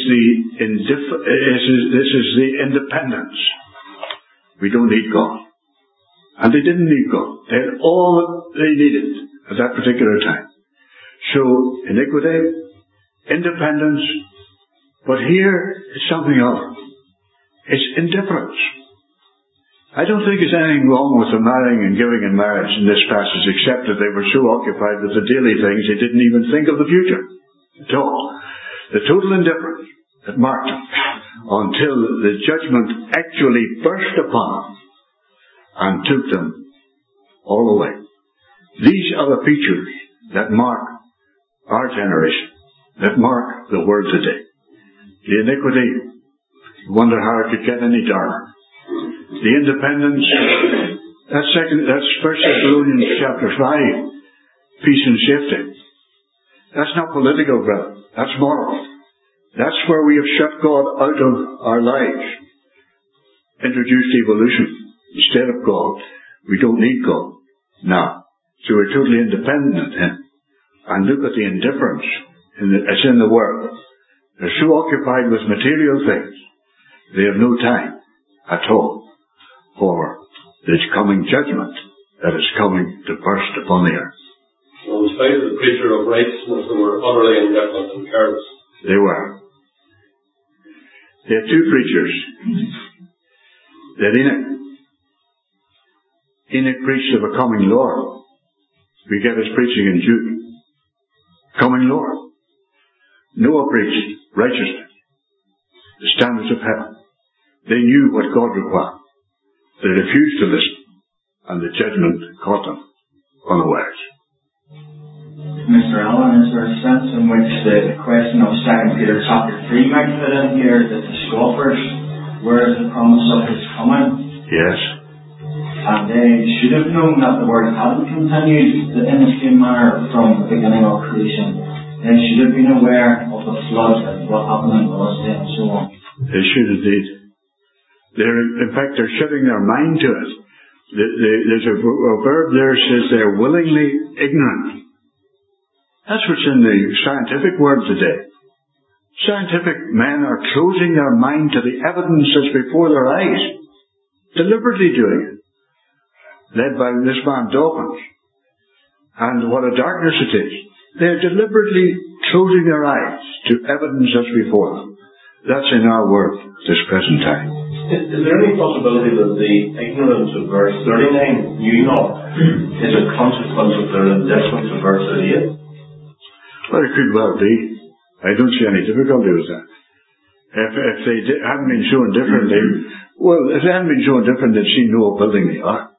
the independence. We don't need God. And they didn't need God. They had all that they needed at that particular time. So, iniquity, independence, but here it's something else. It's indifference. I don't think there's anything wrong with the marrying and giving in marriage in this passage, except that they were so occupied with the daily things they didn't even think of the future at all. The total indifference that marked them until the judgment actually burst upon them and took them all away. These are the features that mark our generation, that mark the world today. The iniquity, you wonder how it could get any darker. The independence, that's 1 Thessalonians chapter 5, peace and safety. That's not political, brother. That's moral. That's where we have shut God out of our lives. Introduced evolution. Instead of God, we don't need God now. So we're totally independent of Him. And look at the indifference that's in the world. They're so occupied with material things, they have no time at all for this coming judgment that is coming to burst upon the earth. So in spite of the preacher of righteousness, they were utterly indifferent and careless. They were. They had two preachers. They had Enoch. Enoch preached of a coming Lord. We get his preaching in Jude. Coming Lord. Noah preached righteousness, the standards of heaven. They knew what God required. They refused to listen, and the judgment caught them unawares. Mr. Allen, is there a sense in which the question of 2 Peter chapter 3 might fit in here, that the scoffers, where is the promise of His coming? Yes. And they should have known that the word hadn't continued in the same manner from the beginning of creation. They should have been aware of the flood and what happened in Palestine and so on. They should indeed. In fact, they're shutting their mind to it. There's a verb there that says they're willingly ignorant. That's what's in the scientific world today. Scientific men are closing their mind to the evidence that's before their eyes. Deliberately doing it. Led by this man Dawkins. And what a darkness it is. They're deliberately closing their eyes to evidence that's before them. That's in our world at this present time. Is there any possibility that the ignorance of verse 39, knew not, is a consequence of their indifference of verse 38? Well, it could well be. I don't see any difficulty with that. If they hadn't been so indifferent, if they hadn't been so indifferent, they'd seen Noah building the ark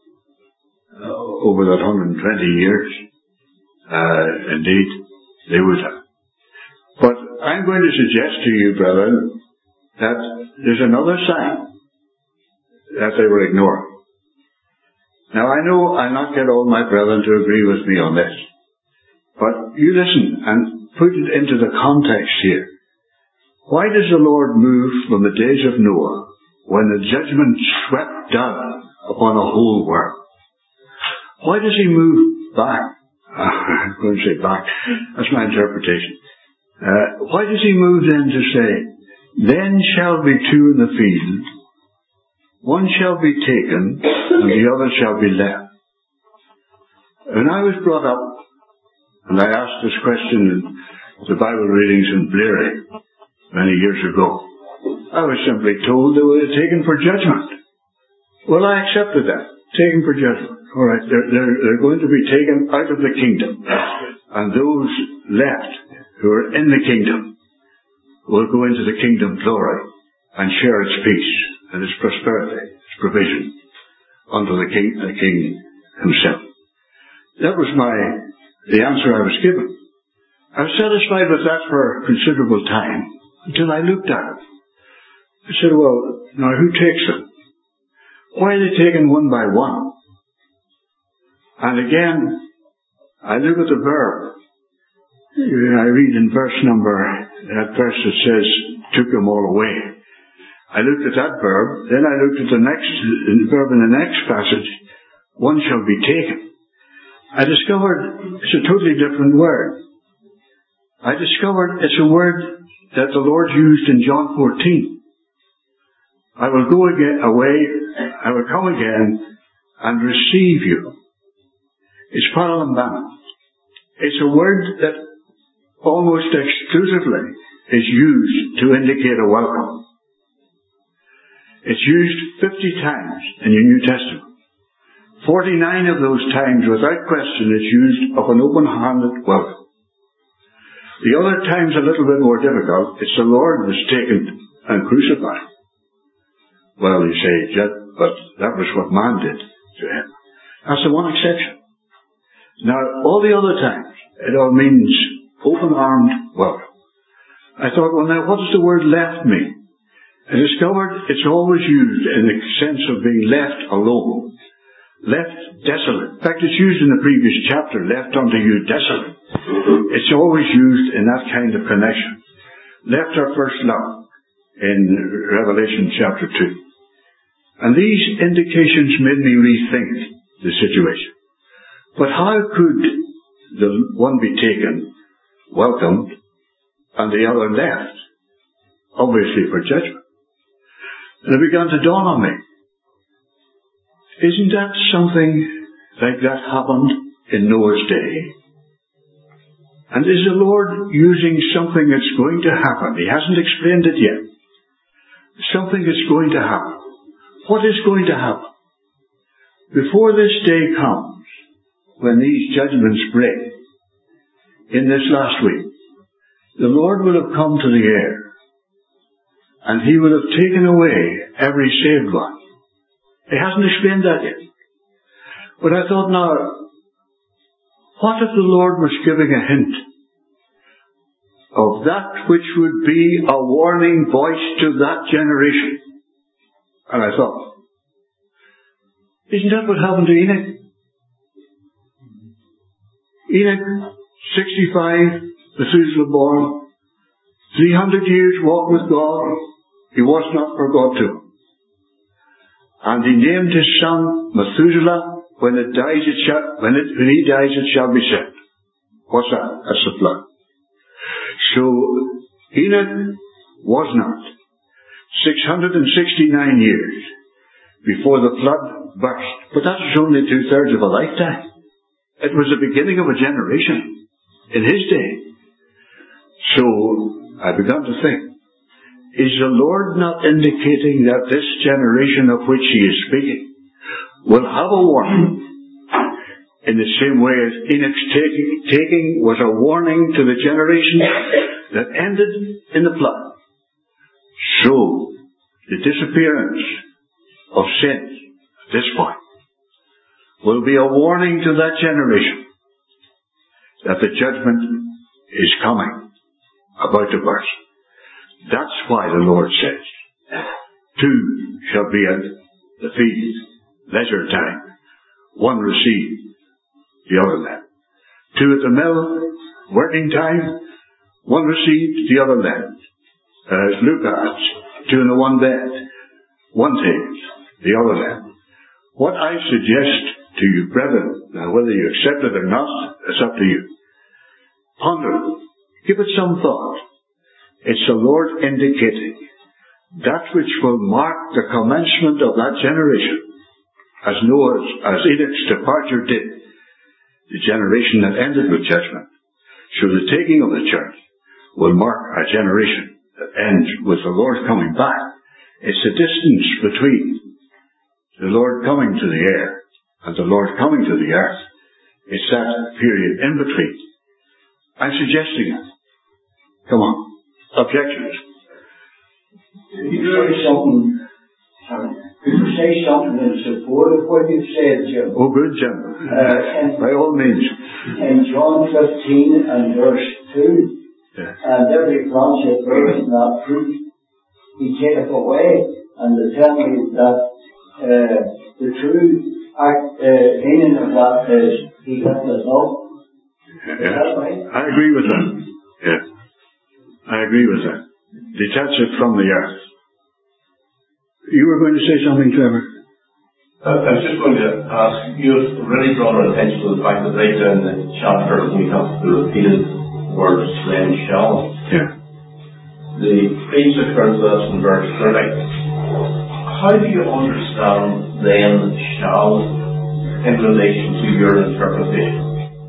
over that 120 years. Indeed, they would have. But I'm going to suggest to you, brethren, that there's another sign that they were ignoring. Now, I know I'll not get all my brethren to agree with me on this, but you listen and put it into the context here. Why does the Lord move from the days of Noah, when the judgment swept down upon the whole world? Why does He move back? I'm going to say back. That's my interpretation. Why does He move then to say, then shall be two in the field, one shall be taken, and the other shall be left? When I was brought up, and I asked this question in the Bible readings in Bleary many years ago, I was simply told they were taken for judgment. Well, I accepted that. Taken for judgment. All right, they're going to be taken out of the kingdom. And those left who are in the kingdom will go into the kingdom glory and share its peace and its prosperity, its provision under the king himself. That was the answer I was given. I was satisfied with that for a considerable time until I looked at it. I said, well, now who takes them? Why are they taken one by one? And again, I look at the verb. I read in that verse that says, took them all away. I looked at that verb, then I looked at the verb in the next passage, one shall be taken. I discovered it's a totally different word. I discovered it's a word that the Lord used in John 14. I will go away, I will come again, and receive you. It's paralambanon. It's a word that almost exclusively is used to indicate a welcome. It's used 50 times in your New Testament. 49 of those times, without question, it's used of an open-handed welcome. The other times a little bit more difficult. It's the Lord was taken and crucified. Well, you say, but that was what man did to him. That's the one exception. Now, all the other times, it all means open-armed welcome. I thought, well, now, what does the word left mean? I discovered it's always used in the sense of being left alone. Left desolate. In fact, it's used in the previous chapter, left unto you desolate. It's always used in that kind of connection. Left our first love in Revelation chapter 2. And these indications made me rethink the situation. But how could the one be taken, welcomed, and the other left? Obviously for judgment. And it began to dawn on me. Isn't that something like that happened in Noah's day? And is the Lord using something that's going to happen? He hasn't explained it yet. Something that's going to happen. What is going to happen? Before this day comes, when these judgments break, in this last week, the Lord will have come to the air, and He will have taken away every saved one. He hasn't explained that yet. But I thought, now, what if the Lord was giving a hint of that which would be a warning voice to that generation? And I thought, isn't that what happened to Enoch? Enoch, 65, Methuselah born, 300 years walk with God. He was not, for God to him. And He named his son Methuselah. When he dies, it shall be said. What's that? That's the flood. So Enoch was not 669 years before the flood burst. But that was only 2/3 of a lifetime. It was the beginning of a generation in his day. So I began to think, is the Lord not indicating that this generation of which He is speaking will have a warning in the same way as Enoch's taking was a warning to the generation that ended in the flood? So the disappearance of sin at this point will be a warning to that generation that the judgment is coming, about to burst. That's why the Lord says, 2 shall be at the feast, leisure time. 1 received, the other left. 2 at the mill, working time. 1 received, the other left. As Luke adds, 2 in the one bed. 1 takes, the other left. What I suggest to you, brethren, now whether you accept it or not, it's up to you. Ponder, give it some thought. It's the Lord indicating that which will mark the commencement of that generation, as Enoch's departure did, the generation that ended with judgment. So the taking of the church will mark a generation that ends with the Lord coming back. It's the distance between the Lord coming to the air and the Lord coming to the earth. It's that period in between. I'm suggesting it. Come on. Objections? Could you say something in support of what you've said, Jim? Oh, good, Jim. By all means. In John 15 and verse 2, yeah. And every branch that beareth not fruit, He taketh away. And they tell me that the true meaning of that is He left us up. Yeah. Is that right? I agree with that. Yeah. I agree with that. Detach it from the earth. You were going to say something, Trevor? I was just going to ask, you've already drawn our attention to the fact that right down the chapter we have the repeated words, then shall. Yeah. The previous occurrence to us in verse 30. How do you understand then shall in relation to your interpretation.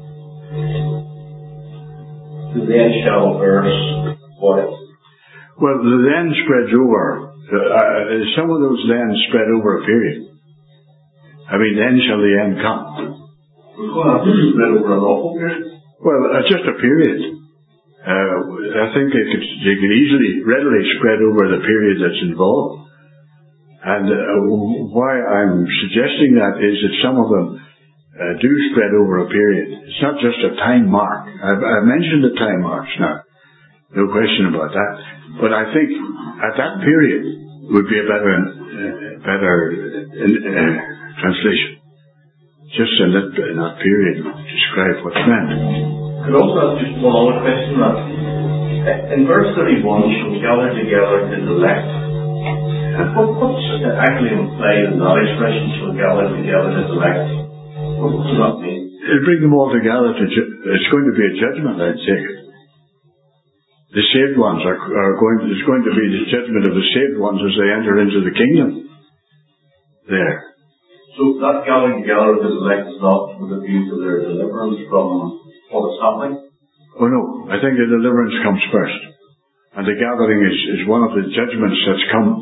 The then shall verse what? Well, the then spreads over. Some of those then spread over a period. I mean, then shall the end come. Spread over an awful period? Well, just a period. I think they could easily, readily spread over the period that's involved. And why I'm suggesting that is that some of them do spread over a period. It's not just a time mark. I mentioned the time marks now. No question about that. But I think at that period would be a better translation. Just in that period would describe what's meant. Could also ask just one other question. In verse 31, shall gather together his elect. What's actually implied in that expression, shall gather together his elect? What does that mean? It'll bring them all together it's going to be a judgment, I'd say. The saved ones it's going to be the judgment of the saved ones as they enter into the kingdom. There. So that gathering together of his elect is not with a view to their deliverance from what is happening? Oh no, I think the deliverance comes first. And the gathering is one of the judgments that's come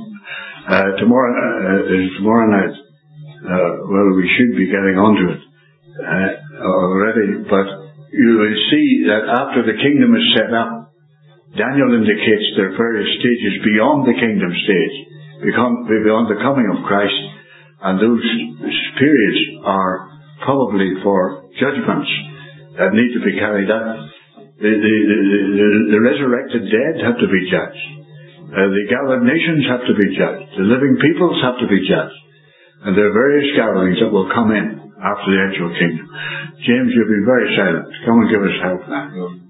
tomorrow night. Well, we should be getting onto it already, but you will see that after the kingdom is set up, Daniel indicates there are various stages beyond the kingdom stage, beyond the coming of Christ, and those periods are probably for judgments that need to be carried out. The resurrected dead have to be judged. The gathered nations have to be judged. The living peoples have to be judged. And there are various gatherings that will come in after the actual kingdom. James, you've been very silent. Come and give us help now.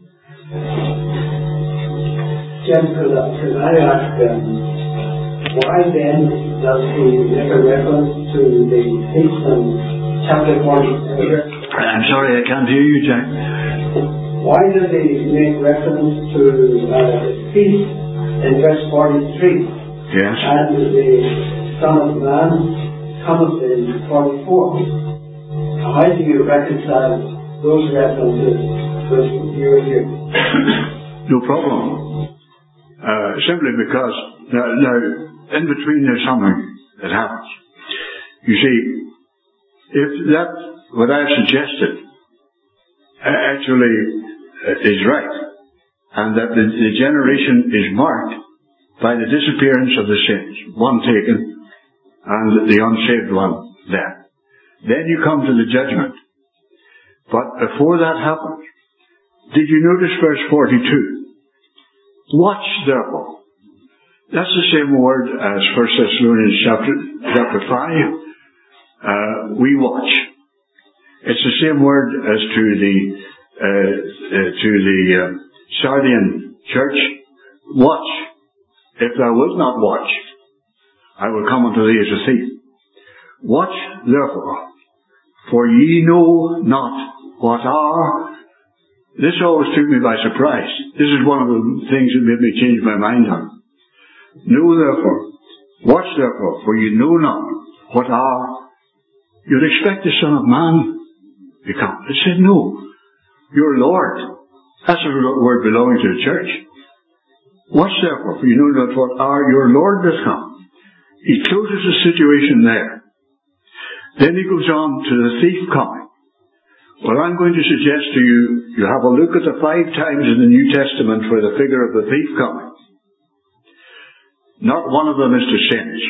James, could I ask, why then does he make a reference to the feast in chapter 1? I'm sorry, I can't hear you, Jack. Why does he make reference to the feast in verse 43? Yes. And the Son of Man cometh in 44. How do you reconcile those references with your view? No problem. Simply because now in between there's something that happens. You see, if that what I've suggested actually is right, and that the generation is marked by the disappearance of the saints, one taken and the unsaved one left, then you come to the judgment. But before that happens, did you notice verse 42? Watch therefore. That's the same word as 1 Thessalonians chapter 5. We watch. It's the same word as to the Sardian church. Watch. If thou wilt not watch, I will come unto thee as a thief. Watch therefore, for ye know not what hour. This always took me by surprise. This is one of the things that made me change my mind on. Know therefore, watch therefore, for you know not what hour. You'd expect the Son of Man to come. It said, no, your Lord. That's a word belonging to the church. Watch therefore, for you know not what hour your Lord doth come. He closes the situation there. Then he goes on to the thief coming. Well, I'm going to suggest to you, you have a look at the 5 times in the New Testament for the figure of the thief coming. Not one of them is to sinners.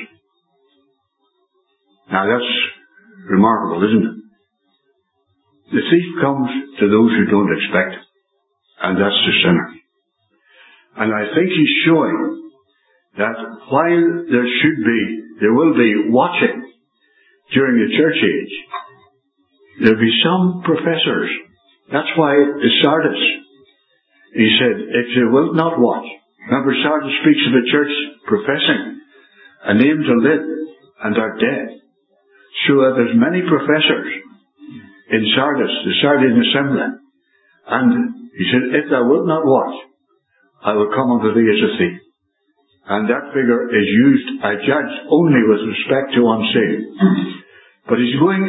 Now that's remarkable, isn't it? The thief comes to those who don't expect it, and that's the sinner. And I think he's showing that while there will be watching during the church age, there'll be some professors. That's why the Sardis, he said, if you will not watch. Remember, Sardis speaks of a church professing a name to live and are dead. So that there's many professors in Sardis, the Sardian assembly. And he said, if thou wilt not watch, I will come unto thee as a thief. And that figure is used, I judge, only with respect to unsaved. But he's going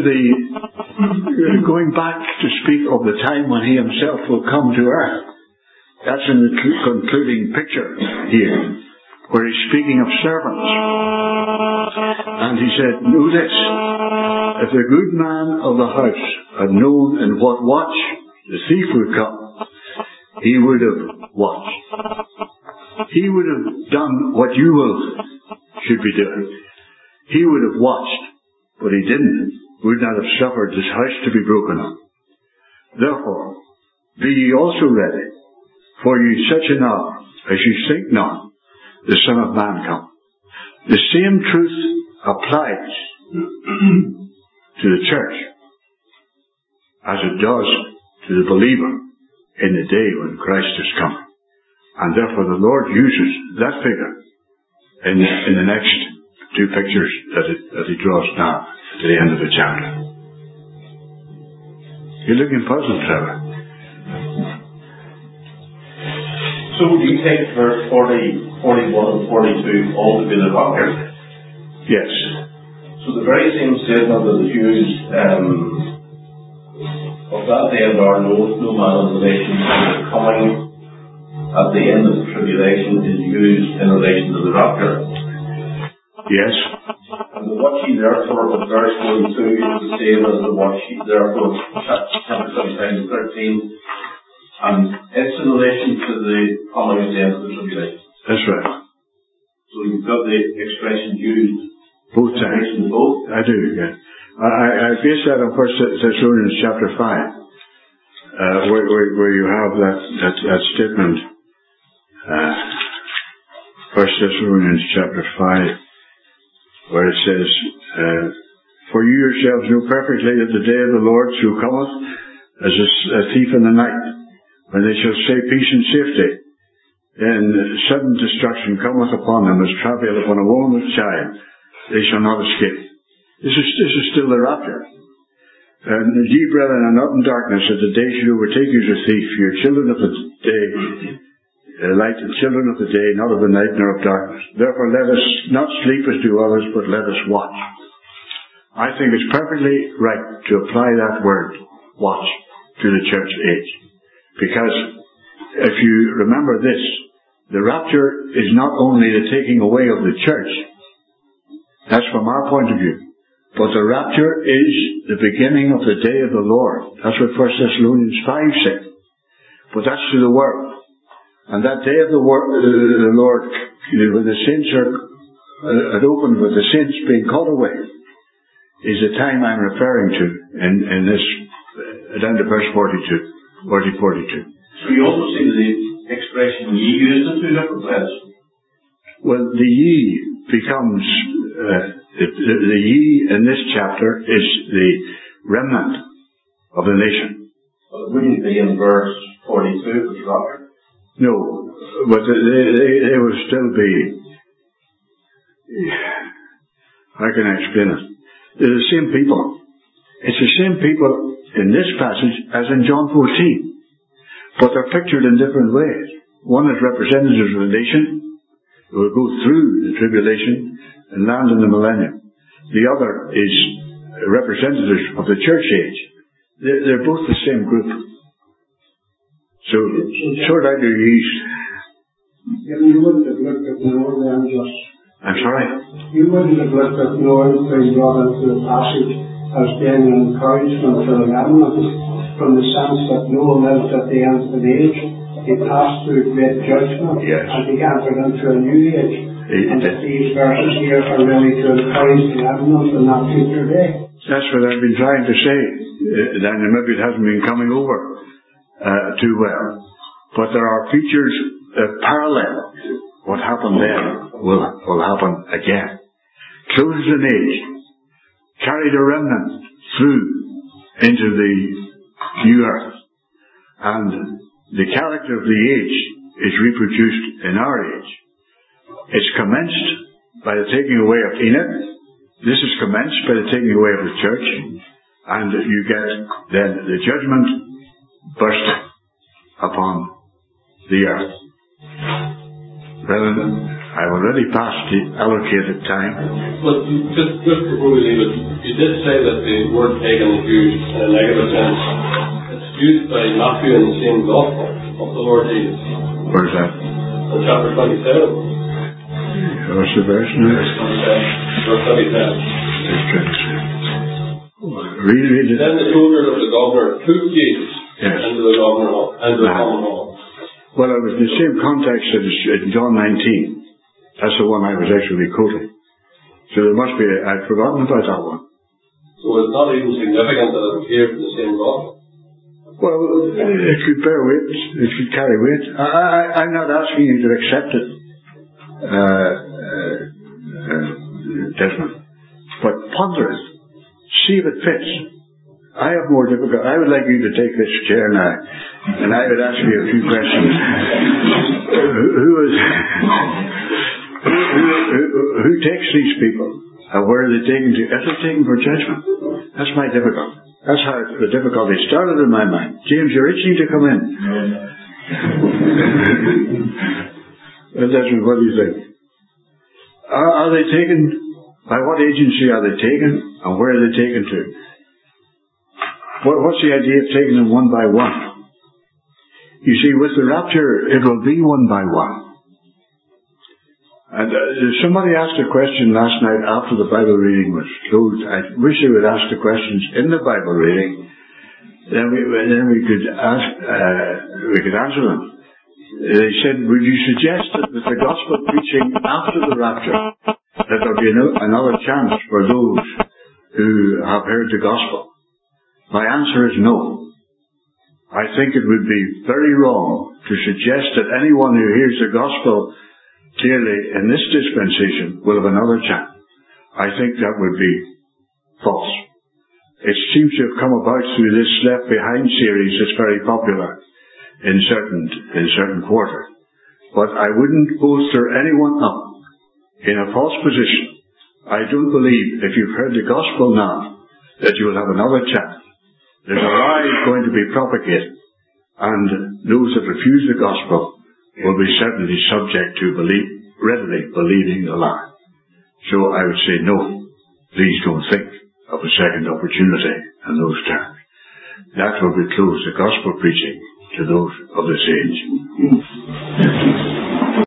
back to speak of the time when he himself will come to earth. That's in the concluding picture here, where he's speaking of servants. And he said, know this, if the good man of the house had known in what watch the thief would come, he would have watched. He would have done what you should be doing. He would have watched, but he didn't. Would not have suffered his house to be broken up. Therefore, be ye also ready, for ye such an hour as ye think not, the Son of Man come. The same truth applies to the church as it does to the believer in the day when Christ is coming. And therefore the Lord uses that figure in the next two pictures that he draws now to the end of the chapter. You're looking puzzled, Trevor. So do you take verse 40, 41 and 42 all to be the rocker? Yes. So the very same statement that is used of that day and hour, no man in relation to the coming at the end of the tribulation is used in relation to the rapture. Yes. And the watch ye therefore of verse 42 is the same as the watch ye therefore chapter 25 and 13. And it's in relation to the coming at the end of the tribulation. That's right. So you've got the expression used both times. Both? I do, yeah. I base that on 1 Thessalonians chapter 5, where you have that statement. 1 Thessalonians chapter 5, where it says, for you yourselves know perfectly that the day of the Lord so cometh as a thief in the night, when they shall say peace and safety, then sudden destruction cometh upon them as travail upon a woman with child. They shall not escape. This is still the rapture. And ye brethren are not in darkness, that the day should overtake you as a thief. You are children of the day, light and children of the day, not of the night nor of darkness. Therefore let us not sleep as do others, but let us watch. I think it's perfectly right to apply that word, watch, to the church age. Because if you remember this, the rapture is not only the taking away of the church. That's from our point of view. But the rapture is the beginning of the day of the Lord. That's what 1 Thessalonians 5 said. But that's to the world. And that day of the Lord, when the saints are opened, with the saints being caught away, is the time I'm referring to in this, down to verse 42. So you also see the expression ye used in two different places. Well, the ye becomes, the ye in this chapter is the remnant of the nation. Well, it wouldn't be in verse 42 with Robert. No, but they will still be, how can I explain it? They're the same people. It's the same people in this passage as in John 14. But they're pictured in different ways. One is representatives of the nation who will go through the tribulation and land in the millennium. The other is representatives of the church age. They're both the same group. So, sort out your yeast. You wouldn't have looked at Noah then just... I'm sorry? You wouldn't have looked at Noah being brought into the passage as being an encouragement for the remnant, from the sense that Noah lived at the end of an age. He passed through great judgment, yes, and he entered into a new age. And these verses here are really to encourage the remnant in that future day. That's what I've been trying to say. Daniel, maybe it hasn't been coming over too well. But there are features parallel. What happened then will happen again. Closes an age, carried a remnant through into the new earth, and the character of the age is reproduced in our age. It's commenced by the taking away of Enoch. This is commenced by the taking away of the church, and you get then the judgment burst upon the earth. Brethren, I've already passed the allocated time. But just before we leave it, you did say that the word taken is used in a negative sense. It's used by Matthew in the same gospel of the Lord Jesus. Where's that? In chapter 27. What's the verse now? Verse 27. Read it. Then the soldiers of the governor took Jesus into the governor hall, into the common hall. Well, it was the same context as in John 19. That's the one I was actually quoting. So there must be, I'd forgotten about that one. So it's not even significant that it appears in the same gospel? Well, it could bear weight, it could carry weight. I'm not asking you to accept it, Desmond, but ponder it. See if it fits. I have more difficult. I would like you to take this chair now, and I would ask you a few questions. Who takes these people, and where are they taken to? Are they taken for judgment? That's my difficulty. That's how the difficulty started in my mind. James, you're itching to come in. Desmond, what do you think? Are they taken? By what agency are they taken, and where are they taken to? What's the idea of taking them one by one? You see, with the rapture, it will be one by one. And somebody asked a question last night after the Bible reading was closed. I wish they would ask the questions in the Bible reading. Then we could answer them. They said, would you suggest that with the gospel preaching after the rapture, that there be another chance for those who have heard the gospel? My answer is no. I think it would be very wrong to suggest that anyone who hears the gospel clearly in this dispensation will have another chance. I think that would be false. It seems to have come about through this Left Behind series that's very popular in certain quarters. But I wouldn't bolster anyone up in a false position. I don't believe if you've heard the gospel now that you will have another chance. There's a lie going to be propagated, and those that refuse the gospel will be certainly subject to readily believing the lie. So I would say no, please don't think of a second opportunity in those terms. That will be close the gospel preaching to those of this age.